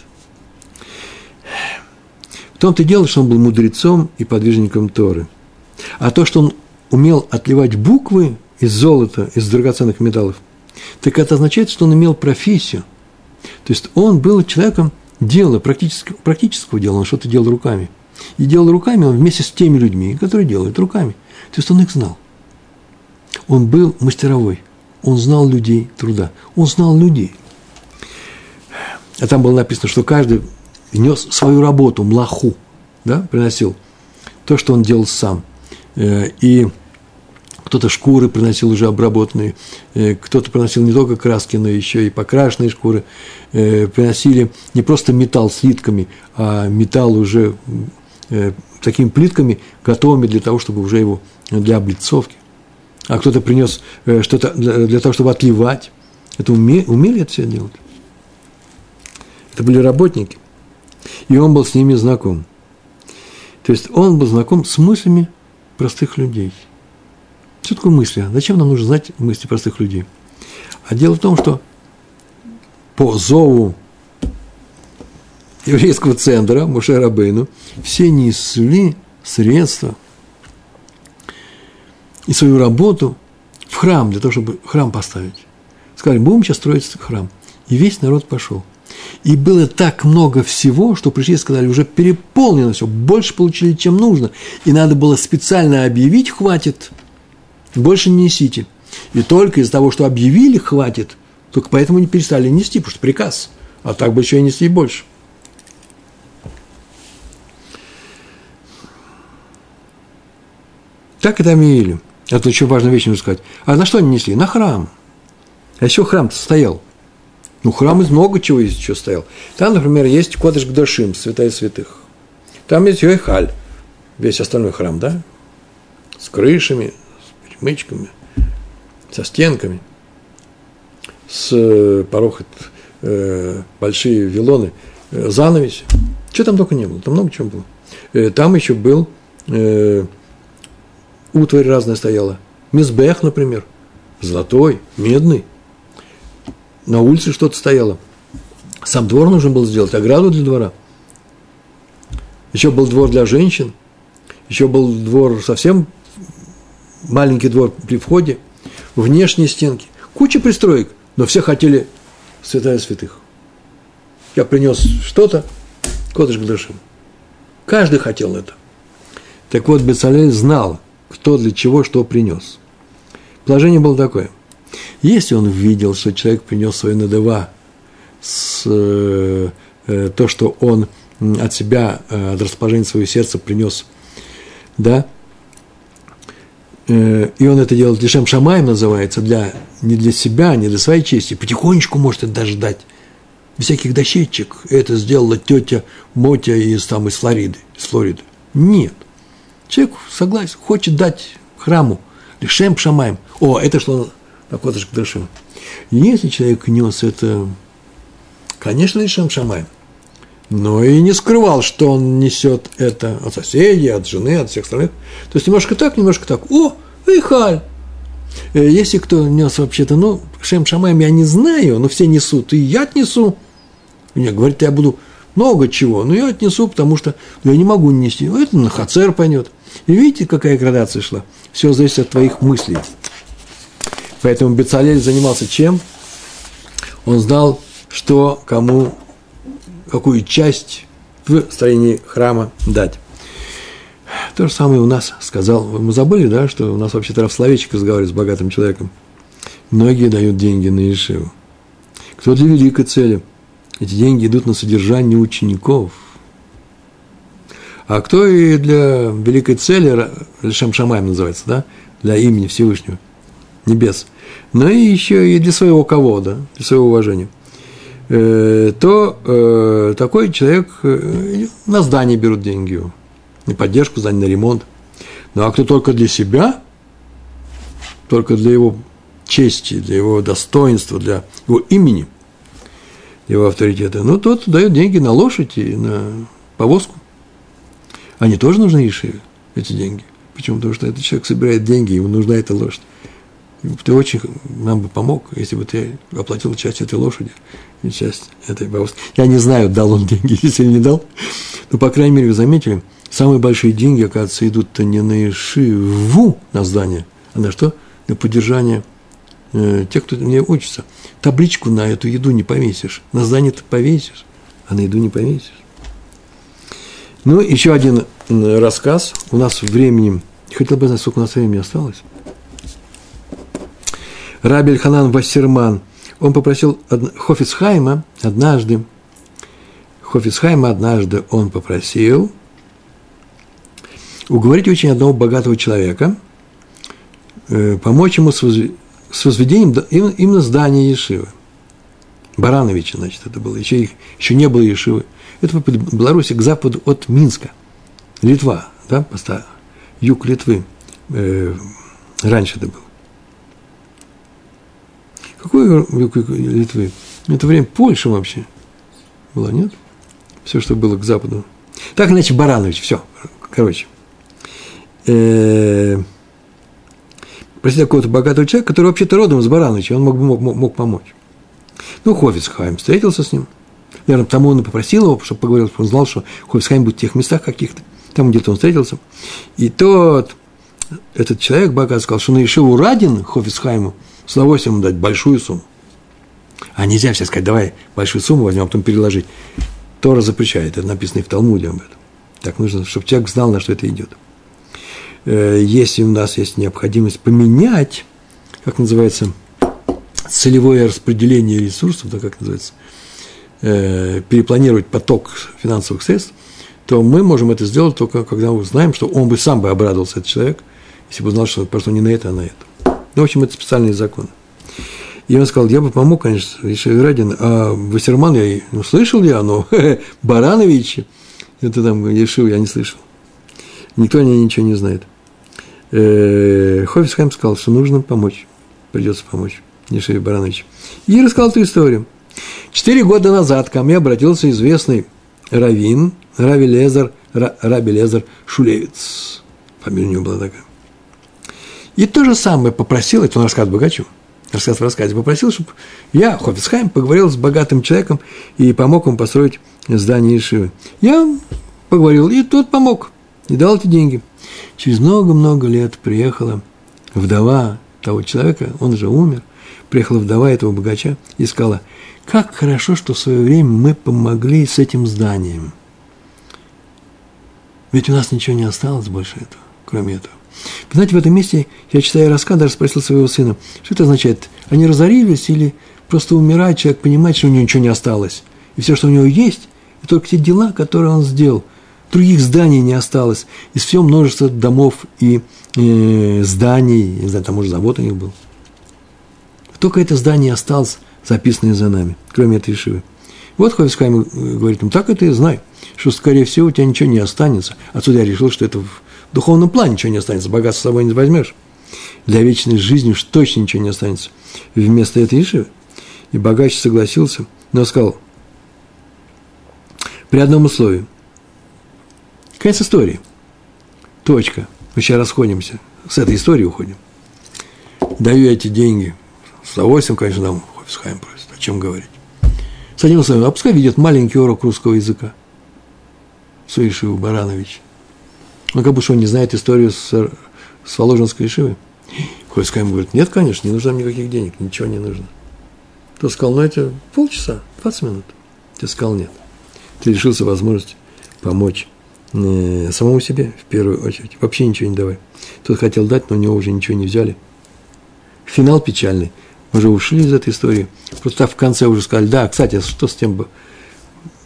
В том-то и дело, что он был мудрецом и подвижником Торы. А то, что он умел отливать буквы из золота, из драгоценных металлов, так это означает, что он имел профессию. То есть он был человеком дела, практического дела, он что-то делал руками. И делал руками он вместе с теми людьми, которые делают руками. То есть он их знал. Он был мастеровой. Он знал людей труда. Он знал людей. А там было написано, что каждый нес свою работу, млаху, да, приносил то, что он делал сам. И кто-то шкуры приносил уже обработанные, кто-то приносил не только краски, но еще и покрашенные шкуры. Приносили не просто металл слитками, а металл уже такими плитками, готовыми для того, чтобы уже его для облицовки. А кто-то принес что-то для того, чтобы отливать. Это умели это все делать. Это были работники. И он был с ними знаком. То есть он был знаком с мыслями простых людей. Что такое мысли? Зачем нам нужно знать мысли простых людей? А дело в том, что по зову еврейского центра Моше Рабейну все несли средства и свою работу в храм, для того, чтобы храм поставить. Сказали, будем сейчас строить храм. И весь народ пошел. И было так много всего, что пришли и сказали, уже переполнено все, больше получили, чем нужно. И надо было специально объявить, хватит, больше не несите. И только из-за того, что объявили, хватит, только поэтому не перестали нести, потому что приказ. А так бы еще и несли больше. Так это объявили. Это очень важная вещь нужно сказать. А на что они несли? На храм. А еще храм-то стоял. Ну, храм из много чего еще стоял. Там, например, есть Кодеш Кдошим, святая святых. Там есть Йойхаль, весь остальной храм, да? С крышами, с перемычками, со стенками, с порог, большие вилоны, занавеси. Чего там только не было, там много чего было. Там еще был, утварь разная стояла. Мизбех, например, золотой, медный. На улице что-то стояло. Сам двор нужно было сделать, ограду для двора. Еще был двор для женщин. Еще был двор совсем маленький двор при входе. Внешние стенки. Куча пристроек, но все хотели святая святых. Я принес что-то, Кодеш Кдошим. Каждый хотел это. Так вот, Бецалель знал, кто для чего что принес. Положение было такое. Если он видел, что человек принес свое недава, то, что он от себя, от расположения своего сердца принес, да, и он это делал лишем шамаем, называется, не для себя, не для своей чести, потихонечку может это даже дать, без всяких дощечек. Это сделала тетя Мотя из Флориды. Нет. Человек согласен, хочет дать храму лишем шамаем. Это что на Кодеш Кдошим. Если человек нес это, конечно, лишем шамаем, но и не скрывал, что он несет это от соседей, от жены, от всех остальных. То есть немножко так. Эйхаль. Если кто нес вообще-то, лишем шамаем я не знаю, но все несут, и я отнесу. Мне говорит, я буду много чего, но я отнесу, потому что я не могу нести. Это на хацер пойдет. И видите, какая градация шла? Все зависит от твоих мыслей. Поэтому Бецалель занимался чем? Он знал, что кому, какую часть в строении храма дать. То же самое у нас сказал. Мы забыли, да, что у нас вообще-то Рав Соловейчик разговаривает с богатым человеком. Многие дают деньги на ешиву. Кто для великой цели? Эти деньги идут на содержание учеников. А кто и для великой цели, Лешем Шамаем называется, да, для имени Всевышнего, небес, но и еще и для своего ковода, для своего уважения, то такой человек на здание берут деньги, на поддержку здания, на ремонт. Ну, а кто только для себя, только для его чести, для его достоинства, для его имени, его авторитета, ну, тот дает деньги на лошадь и на повозку. Они тоже нужны Ешиве, эти деньги. Почему? Потому что этот человек собирает деньги, ему нужна эта лошадь. Ты очень нам бы помог, если бы ты оплатил часть этой лошади и часть этой повозки. Я не знаю, дал он деньги, если не дал. Но, по крайней мере, вы заметили, самые большие деньги, оказывается, идут-то не на Ешиву, на здание, а на что? На поддержание тех, кто мне учится. Табличку на эту еду не повесишь. На здание-то повесишь, а на еду не повесишь. Ну, еще один рассказ. У нас времени... Хотел бы знать, сколько у нас времени осталось. Раби Эльханан Вассерман, он попросил Хофец Хаима однажды он попросил уговорить очень одного богатого человека помочь ему с возведением именно здания Ешивы. Барановича, значит, это было. Еще не было Ешивы. Это по Беларуси к западу от Минска. Литва, да, юг Литвы. Раньше это было. Какой юг Литвы? Это время Польши вообще было, нет? Все, что было к западу. Так, иначе Баранович, все, короче. Просили какого-то богатого человека, который вообще-то родом из Барановича, он мог помочь. Ну, Хофец Хаим встретился с ним. Наверное, потому он и попросил его, чтобы поговорил, потому что он знал, что Хофец Хаим будет в тех местах каких-то. Там где-то он встретился. И этот человек богатый сказал, что на Ешиву Радин Хофец Хаиму с удовольствием дать большую сумму. А нельзя все сказать, давай большую сумму возьмем, а потом переложить. Тора запрещает, это написано и в Талмуде об этом. Так нужно, чтобы человек знал, на что это идет. Если у нас есть необходимость поменять, как называется, целевое распределение ресурсов, да, как называется, перепланировать поток финансовых средств, то мы можем это сделать только когда мы знаем, что он бы сам бы обрадовался, этот человек, если бы узнал, что просто не на это, а на это. Ну, в общем, это специальные законы. И он сказал, я бы помог, конечно, Ешиве Радин, а Вассерман слышал я, но Баранович, это там Ешиву я не слышал. Никто о ней ничего не знает. Хофец Хаим сказал, что нужно помочь, придется помочь Ешиве Барановичу. И рассказал эту историю. 4 года назад ко мне обратился известный раввин, Раби Лезер Шулевец. Фамилия у него была такая. И то же самое попросил, это он рассказывает богачу, рассказ в рассказе, попросил, чтобы я, Хофец Хаим, поговорил с богатым человеком и помог ему построить здание Ешивы. Я поговорил, и тот помог, и дал эти деньги. Через много-много лет приехала вдова того человека, он же умер, приехала вдова этого богача и сказала, как хорошо, что в свое время мы помогли с этим зданием. Ведь у нас ничего не осталось больше этого, кроме этого. Вы знаете, в этом месте, я читаю рассказ, даже спросил своего сына, что это означает? Они разорились или просто умирает, человек понимает, что у него ничего не осталось. И все, что у него есть, это только те дела, которые он сделал. Других зданий не осталось. Из всего множества домов и зданий, не знаю, там, может, завод у них был. Только это здание осталось, записанное за нами, кроме этой Ешивы. Вот Хофец Хаим говорит, ну так это и знай, что, скорее всего, у тебя ничего не останется. Отсюда я решил, что это в духовном плане ничего не останется, богатство с собой не возьмешь. Для вечной жизни уж точно ничего не останется. И вместо этой Ешивы. И богач согласился, но сказал, при одном условии. Конец истории. Точка. Мы сейчас расходимся. С этой истории уходим. Даю я эти деньги. С удовольствием, конечно, дам. Хофец Хаим просит. О чем говорить? С одним условием. А пускай ведет маленький урок русского языка. Ешиву Баранович. Он как будто он не знает историю с Воложенской Ешивой. Хофец Хаим говорит, нет, конечно, не нужно никаких денег, ничего не нужно. Тот сказал, ну это полчаса, 20 минут. Ты сказал, нет. Ты лишился возможности помочь самому себе, в первую очередь. Вообще ничего не давай. Тот хотел дать, но у него уже ничего не взяли. Финал печальный. Мы уже ушли из этой истории. Просто так в конце уже сказали, да, кстати, что с тем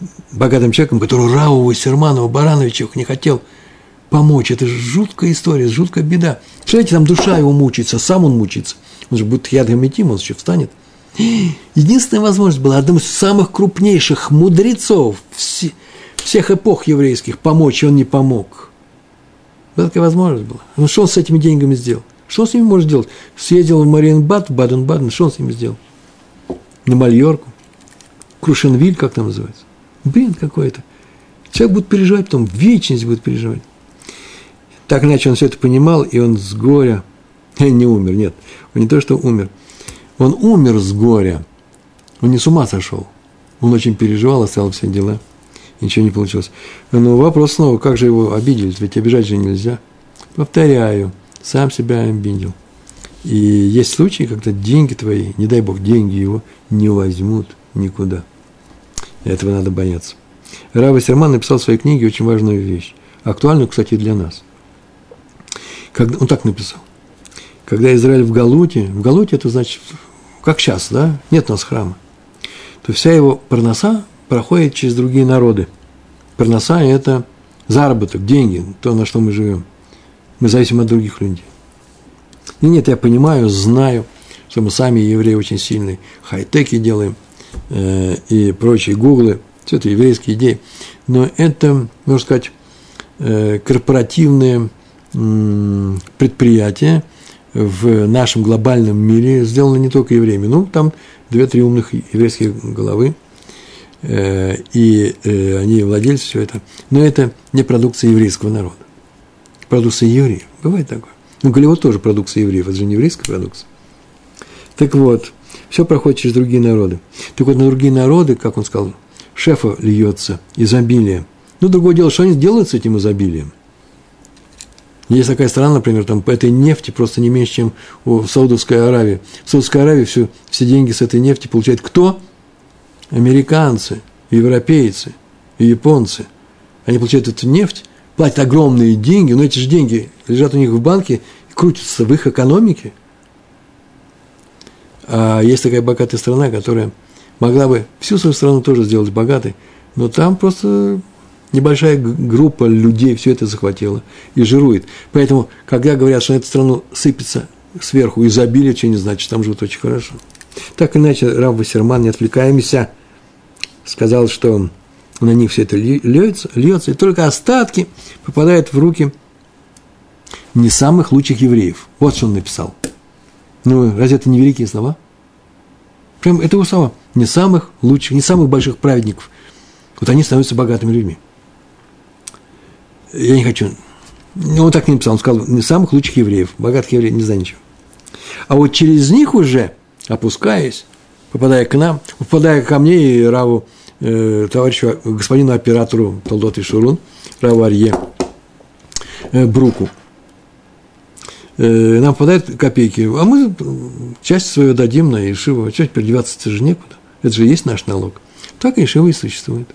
богатым человеком, который Раву Вассерману Барановичу не хотел помочь. Это же жуткая история, жуткая беда. Представляете, там душа его мучается, сам он мучается. Он же будет ядом идти, он еще встанет. Единственная возможность была одному из самых крупнейших мудрецов всех эпох еврейских помочь, и он не помог. Вот такая возможность была. Ну, что он с этими деньгами сделал? Что он с ними может сделать? Съездил в Мариенбад, в Баден-Баден, что он с ними сделал? На Мальорку, Крушенвиль, как там называется? Бред какой-то. Человек будет переживать, потом вечность будет переживать. Так иначе он все это понимал, и он с горя не умер, нет. Он не то, что умер. Он умер с горя. Он не с ума сошел. Он очень переживал, оставил все дела. Ничего не получилось. Но вопрос снова, как же его обидели? Ведь обижать же нельзя. Повторяю, сам себя обидел. И есть случаи, когда деньги твои, не дай Бог, деньги его не возьмут никуда. Этого надо бояться. Рав Вассерман написал в своей книге очень важную вещь. Актуальную, кстати, для нас. Он так написал. Когда Израиль в Галуте это значит, как сейчас, да, нет у нас храма, то вся его парноса проходит через другие народы. Парноса – это заработок, деньги, то, на что мы живем. Мы зависим от других людей. И нет, я понимаю, знаю, что мы сами, евреи, очень сильные, хай-теки делаем и прочие гуглы, все это еврейские идеи. Но это, можно сказать, корпоративные предприятия в нашем глобальном мире сделаны не только евреями. Ну, там 2-3 умных еврейских головы, и они владельцы всего этого. Но это не продукция еврейского народа. Продукция евреев. Бывает такое. Ну, Голливуд тоже продукция евреев, это же не еврейская продукция. Так вот, все проходит через другие народы. Так вот, на другие народы, как он сказал, шефа льется изобилие. Ну, другое дело, что они делают с этим изобилием? Есть такая страна, например, там по этой нефти просто не меньше, чем в Саудовской Аравии. В Саудовской Аравии все деньги с этой нефти получают кто? Американцы, европейцы и японцы. Они получают эту нефть, платят огромные деньги, но эти же деньги лежат у них в банке и крутятся в их экономике. А есть такая богатая страна, которая могла бы всю свою страну тоже сделать богатой, но там просто небольшая группа людей все это захватила и жирует. Поэтому, когда говорят, что на эту страну сыпется сверху изобилие, что не значит, там живут очень хорошо. Так или иначе, Рав Вассерман, не отвлекаемся, сказал, что на них все это льется, и только остатки попадают в руки не самых лучших евреев. Вот что он написал. Ну, разве это не великие слова? Прям это его слова. Не самых лучших, не самых больших праведников. Вот они становятся богатыми людьми. Я не хочу. Он так не написал. Он сказал, не самых лучших евреев. Богатых евреев, не знаю ничего. А вот через них уже, опускаясь, попадая к нам, попадая ко мне и Раву, товарищу, господину оператору Толдот и Шурун, Раву Арье Бруку, нам попадают копейки, а мы часть свою дадим на Ешиву. Что теперь деваться, это же некуда. Это же есть наш налог. Так и Ешива и существует.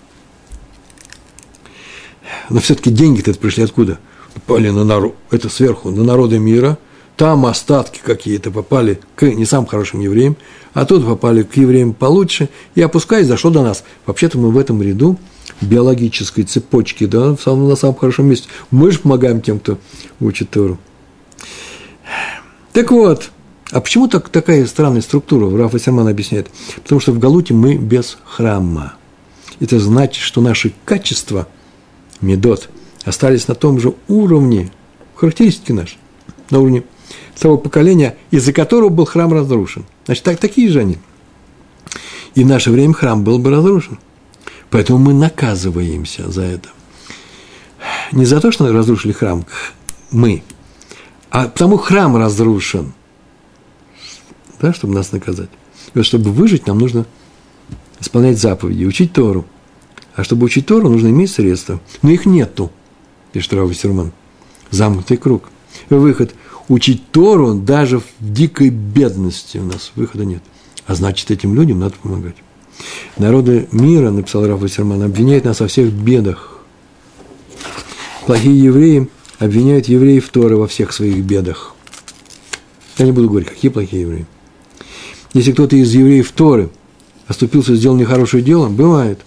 Но все-таки деньги-то пришли откуда? Попали на народ, это сверху, на народы мира. Там остатки какие-то попали к не самым хорошим евреям, а тут попали к евреям получше. И опускаясь, дошло до нас. Вообще-то мы в этом ряду биологической цепочки, да, на самом хорошем месте. Мы же помогаем тем, кто учит Тору. Так вот, а почему такая странная структура? Рав Вассерман объясняет. Потому что в Галуте мы без храма. Это значит, что наши качества, медот, остались на том же уровне, характеристики наши, на уровне того поколения, из-за которого был храм разрушен. Значит, такие же они. И в наше время храм был бы разрушен. Поэтому мы наказываемся за это. Не за то, что разрушили храм, мы, а потому храм разрушен, да, чтобы нас наказать. И вот, чтобы выжить, нам нужно исполнять заповеди, учить Тору. А чтобы учить Тору, нужно иметь средства. Но их нету, пишет Рав Вассерман. Замкнутый круг. Выход. Учить Тору даже в дикой бедности у нас выхода нет. А значит, этим людям надо помогать. Народы мира, написал Рав Вассерман, обвиняют нас во всех бедах. Плохие евреи обвиняют евреев Торы во всех своих бедах. Я не буду говорить, какие плохие евреи. Если кто-то из евреев Торы оступился и сделал нехорошее дело, бывает.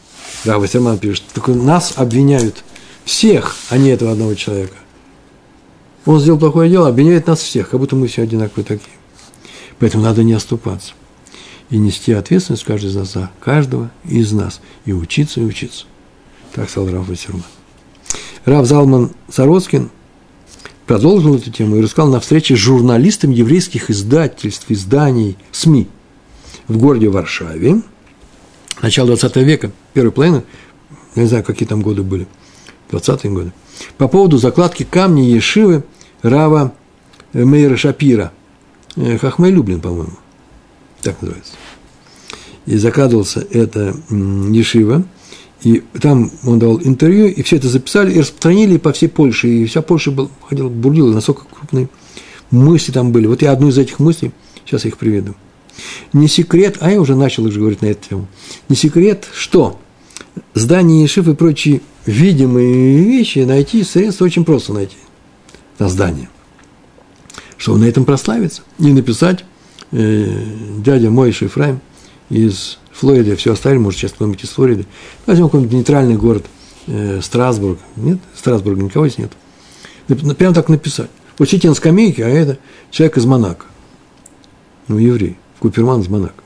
Рав Вассерман пишет, только нас обвиняют всех, а не этого одного человека. Он сделал плохое дело, обвиняет нас всех, как будто мы все одинаковые такие. Поэтому надо не оступаться. И нести ответственность каждый из нас за каждого из нас. И учиться, и учиться. Так сказал Рав Вассерман. Рав Залман Сороцкин продолжил эту тему и рассказал на встрече с журналистами еврейских издательств, изданий, СМИ в городе Варшаве. Начало 20 века, первая половина, я не знаю, какие там годы были, 20-е годы, по поводу закладки камня ешивы Рава Мейра Шапира, Хахмей Люблин, по-моему, так называется. И закладывался это ешива, и там он давал интервью, и все это записали, и распространили по всей Польше, и вся Польша ходила, бурлила, насколько крупные мысли там были. Вот я одну из этих мыслей, сейчас я их приведу. Не секрет, а я уже начал говорить на эту тему, не секрет, что здание ешив и прочие видимые вещи найти, средства очень просто найти на здание, чтобы на этом прославиться и написать дядя Мойша Ефраим из Флориды, все оставили, может, сейчас кто-нибудь из Флориды, возьмем какой-нибудь нейтральный город, Страсбург, нет, Страсбурга никого здесь нет, прямо так написать, вот сидите на скамейке, а это человек из Монако, еврей, Куперман из Монако.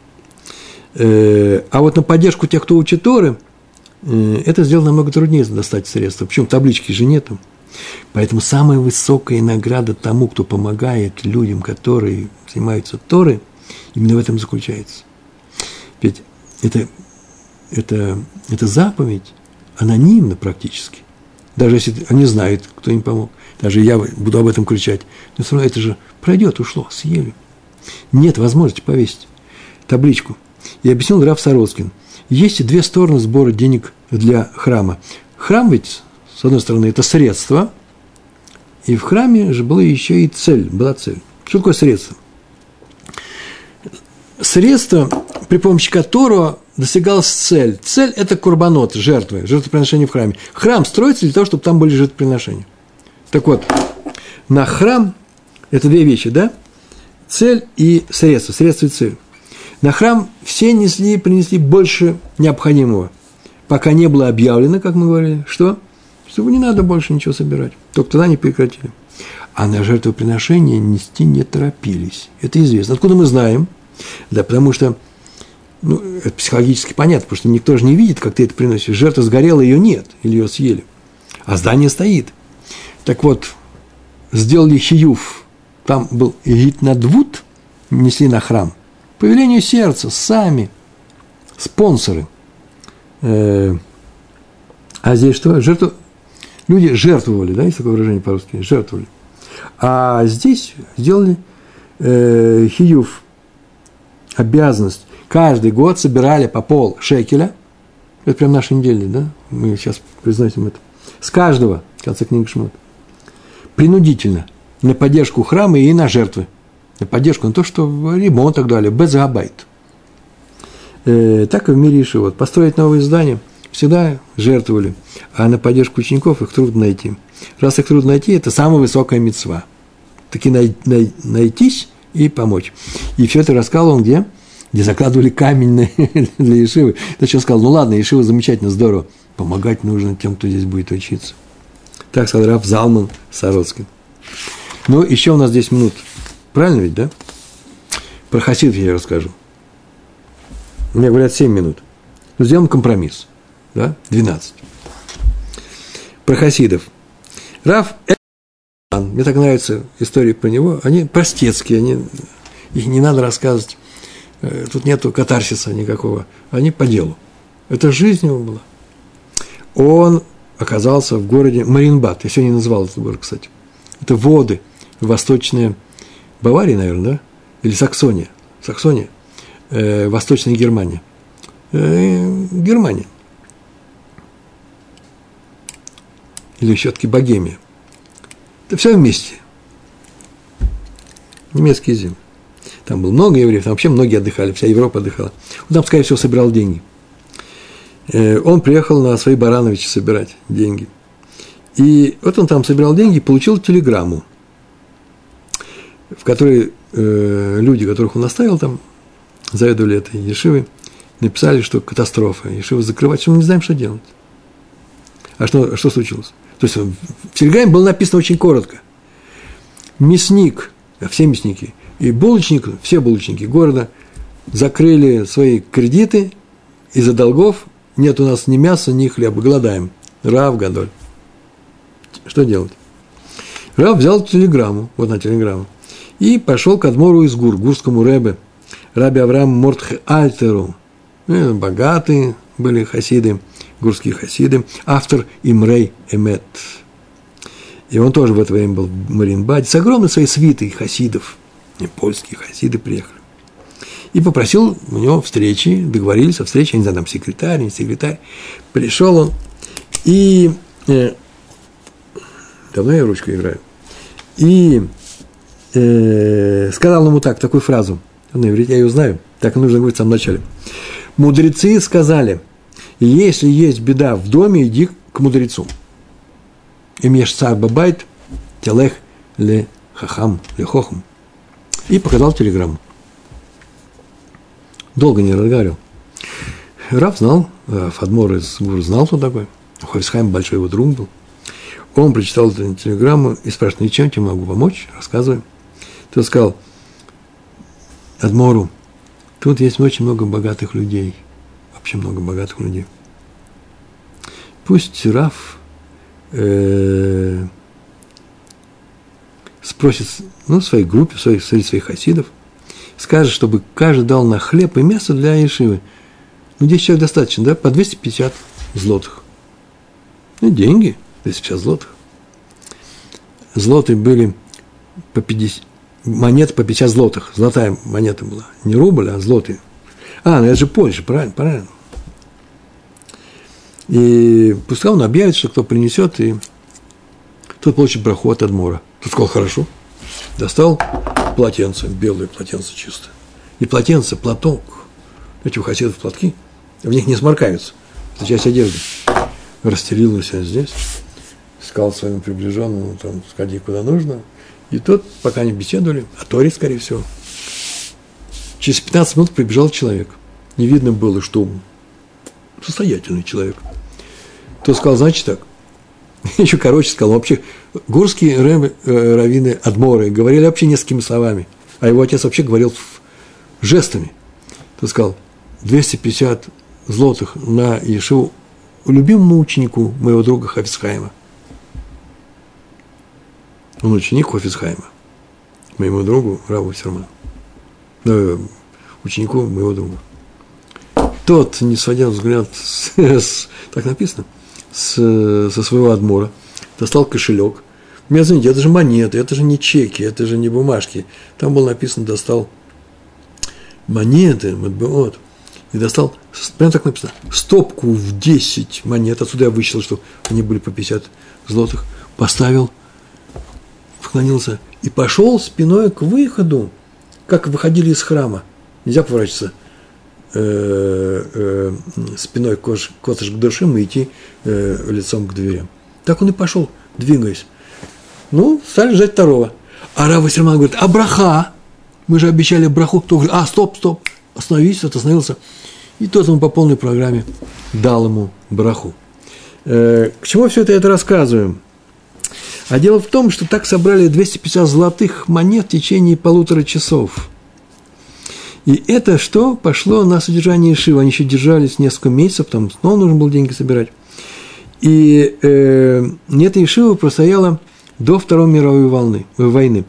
А вот на поддержку тех, кто учит Торы, это сделать намного труднее достать средства. Почему? Таблички же нету. Поэтому самая высокая награда тому, кто помогает людям, которые занимаются Торой, именно в этом заключается. Ведь это заповедь анонимна практически. Даже если они знают, кто им помог. Даже я буду об этом кричать. Но все равно это же пройдет, ушло, съели. Нет возможности повесить табличку. И объяснил Рав Сороцкин. Есть две стороны сбора денег для храма. Храм ведь, с одной стороны, это средство, и в храме же была еще и цель, была цель. Что такое средство? Средство, при помощи которого достигалась цель. Цель – это курбанот, жертвы, жертвоприношения в храме. Храм строится для того, чтобы там были жертвоприношения. Так вот, на храм – это две вещи, да? Цель и средство, средство и цель. На храм все принесли больше необходимого, пока не было объявлено, как мы говорили, что не надо больше ничего собирать. Только тогда не прекратили. А на жертвоприношение нести не торопились. Это известно. Откуда мы знаем? Да, потому что, это психологически понятно, потому что никто же не видит, как ты это приносишь. Жертва сгорела, ее нет, или ее съели. А здание стоит. Так вот, сделали хиюф. Там был гитнадвут, несли на храм. По велению сердца, сами, спонсоры. А здесь что? Люди жертвовали, да, есть такое выражение по-русски, жертвовали. А здесь сделали хиюф, обязанность. Каждый год собирали по полшекеля. Это прям наша неделя, да? Мы сейчас произносим это. С каждого, в конце книги Шмот. Принудительно. На поддержку храма и на жертвы. На поддержку, на то, что ремонт и так далее. Безгабайт. Так и в мире ешивот. Построить новые здания всегда жертвовали. А на поддержку учеников их трудно найти. Раз их трудно найти, это самая высокая мицва. Таки найтись и помочь. И все это рассказал он где? Где закладывали камень для ешивы. Зачем сказал, ладно, ешива замечательно, здорово. Помогать нужно тем, кто здесь будет учиться. Так сказал Рав Залман Сороцкин. Еще у нас 10 минут. Правильно ведь, да? Про хасидов я расскажу. Мне говорят 7 минут. Сделаем компромисс. Да? 12. Про хасидов. Рав Эльман, мне так нравится история про него, они простецкие, их не надо рассказывать. Тут нету катарсиса никакого. Они по делу. Это жизнь его была. Он оказался в городе Маринбад. Я сегодня назвал этот город, кстати. Это воды. Восточная Бавария, наверное, да? Или Саксония. Саксония. Восточная Германия. Германия. Или все-таки Богемия. Это все вместе. Немецкие земли. Там было много евреев, там вообще многие отдыхали, вся Европа отдыхала. Он там, скорее всего, собирал деньги. Он приехал на свои Барановичи собирать деньги. И вот он там собирал деньги, получил телеграмму, в которой люди, которых он оставил там, заведовали этой ешивой, написали, что катастрофа, ешива закрывать, что мы не знаем, что делать. А что случилось? То есть в телеграмме было написано очень коротко. Мясник, все мясники, и булочник, все булочники города закрыли свои кредиты из-за долгов. Нет у нас ни мяса, ни хлеба, голодаем. Рав Гадоль. Что делать? Рав взял телеграмму, вот на телеграмму, и пошел к адмору из Гур, гурскому ребе, Раби Авраам Мортхе Альтеру. Богатые были хасиды, гурские хасиды, автор Имрей Эмет. И он тоже в это время был в Маринбаде, с огромной своей свитой хасидов, польские хасиды приехали. И попросил у него встречи, договорились о встрече, я не знаю, там секретарь, не секретарь. Пришел он, и давно я ручкой играю, и сказал ему такую фразу, на иврите я ее знаю, так и нужно говорить в самом начале. Мудрецы сказали, если есть беда в доме, иди к мудрецу. Имеш цар бабайт, телех ле хахам, ле хохам. И показал телеграмму. Долго не разговаривал. Рав знал, Адмор из Гур знал, кто такой. Хофец Хаим большой его друг был. Он прочитал эту телеграмму и спрашивает, чем тебе могу помочь? Рассказывай. Тот сказал Адмору, тут есть очень много богатых людей. Вообще много богатых людей. Пусть Рав спросит, в своей группе, среди своих хасидов, скажет, чтобы каждый дал на хлеб и мясо для ешивы. 10 человек достаточно, да? По 250 злотых. Деньги, 250 злотых. Злоты были по 50, монеты по 50 злотых. Золотая монета была. Не рубль, а злотые. Это же Польша, правильно. И пускай он объявит, что кто принесет, и тот получит браху от адмора. Тот сказал, хорошо. Достал полотенце, белое полотенце чисто. И полотенце, платок. Эти у хасидов платки, в них не сморкаются. Это часть одежды. Расстелил у себя здесь, сказал своему приближенному, сходи куда нужно. И тот, пока они беседовали, о Торе, скорее всего, через 15 минут прибежал человек. Не видно было, что он состоятельный человек. Тот сказал, значит так. Еще короче сказал, вообще гурские раввины адморы говорили вообще несколькими словами, а его отец вообще говорил жестами. Тот сказал, 250 злотых на ешиву любимому ученику моего друга Хофец Хаима. Он ученик Хофец Хаима, моему другу Раву Серману, ученику моего друга. Тот, не сводя взгляд, так написано, со своего адмора, достал кошелек. Меня извините, это же монеты, это же не чеки, это же не бумажки. Там было написано, достал монеты, матбеот, и достал, прямо так написано, стопку в 10 монет. Отсюда я вычислил, что они были по 50 злотых. Поставил, вклонился и пошел спиной к выходу, как выходили из храма. Нельзя поворачиваться спиной к Кодеш Кодашим и идти лицом к дверям. Так он и пошел, двигаясь. Стали ждать второго. А Рав Серман говорит, а браха? Мы же обещали браху. Тот говорит, стоп, остановись, остановился. И тот ему по полной программе дал ему браху. К чему все это рассказываю? А дело в том, что так собрали 250 золотых монет в течение 1,5 часов. И это что? Пошло на содержание ешивы. Они еще держались несколько месяцев, там снова нужно было деньги собирать. И эта ешива простояла до Второй мировой войны.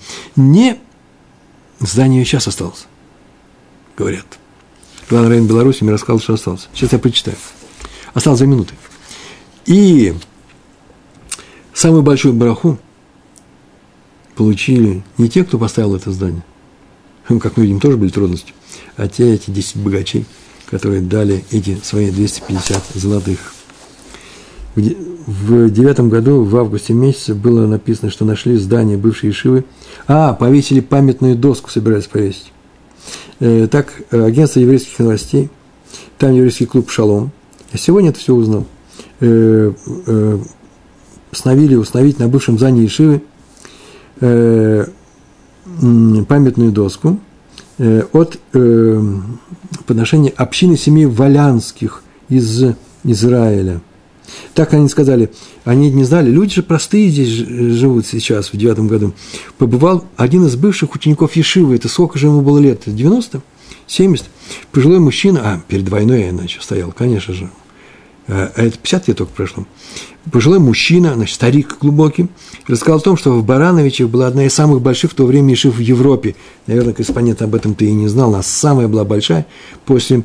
Здание сейчас осталось, говорят. Главный раввин Беларуси мне рассказал, что осталось. Сейчас я прочитаю. Осталось 2 минуты. И самую большую браху получили не те, кто поставил это здание. Как мы видим, тоже были трудности. А эти 10 богачей, которые дали эти свои 250 золотых. В 2009 году, в августе месяце, было написано, что нашли здание бывшей ешивы. Повесили памятную доску, собирались повесить. Так, агентство еврейских новостей, там еврейский клуб «Шалом». Я сегодня это все узнал. Установить на бывшем здании ешивы памятную доску от подношения общины семей Валянских из Израиля. Так они сказали, они не знали, люди же простые здесь живут сейчас, в 9 году. Побывал один из бывших учеников Ешивы, это сколько же ему было лет, 90? 70? Пожилой мужчина, перед войной я иначе стоял, конечно же, это 50 лет только прошло. Пожилой мужчина, значит, старик глубокий, рассказал о том, что в Барановичах была одна из самых больших в то время ешив в Европе. Наверное, корреспондент об этом-то и не знал, она самая была большая после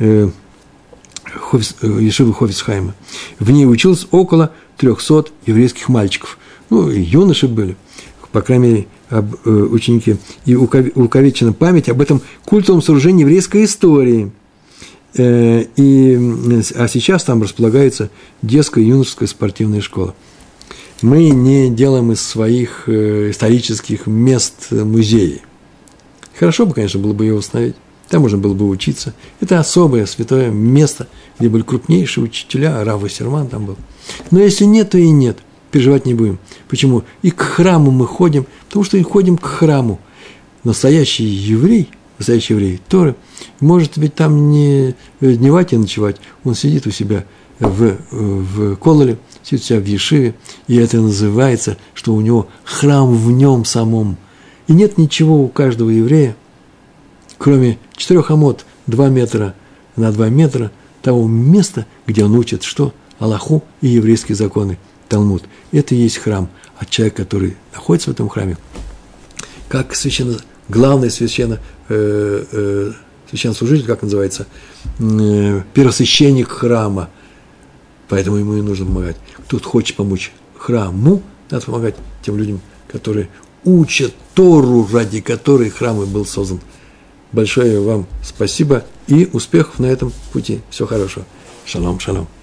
ешивы Хофицхайма. В ней училось около 300 еврейских мальчиков. Ну, и юноши были, по крайней мере, ученики. И увековечена память об этом культовом сооружении еврейской истории. А сейчас там располагается детская и юношеская спортивная школа. Мы не делаем из своих исторических мест музеи. Хорошо бы, конечно, было бы ее установить. Там можно было бы учиться. Это особое святое место, где были крупнейшие учителя, Рав Вассерман там был. Но если нет, то и нет. Переживать не будем. Почему? И к храму мы ходим, потому что и ходим к храму. Настоящий еврей Торы, может ведь там не дневать и ночевать. Он сидит у себя в кололе, сидит у себя в ешиве, и это называется, что у него храм в нем самом. И нет ничего у каждого еврея, кроме 4 амот, 2 метра на 2 метра, того места, где он учит что? Алаху и еврейские законы, Талмуд. Это и есть храм. А человек, который находится в этом храме, как главный священнослужитель, как называется, первосвященник храма, поэтому ему и нужно помогать. Кто хочет помочь храму, надо помогать тем людям, которые учат Тору, ради которой храм и был создан. Большое вам спасибо и успехов на этом пути. Всего хорошего. Шалом, шалом.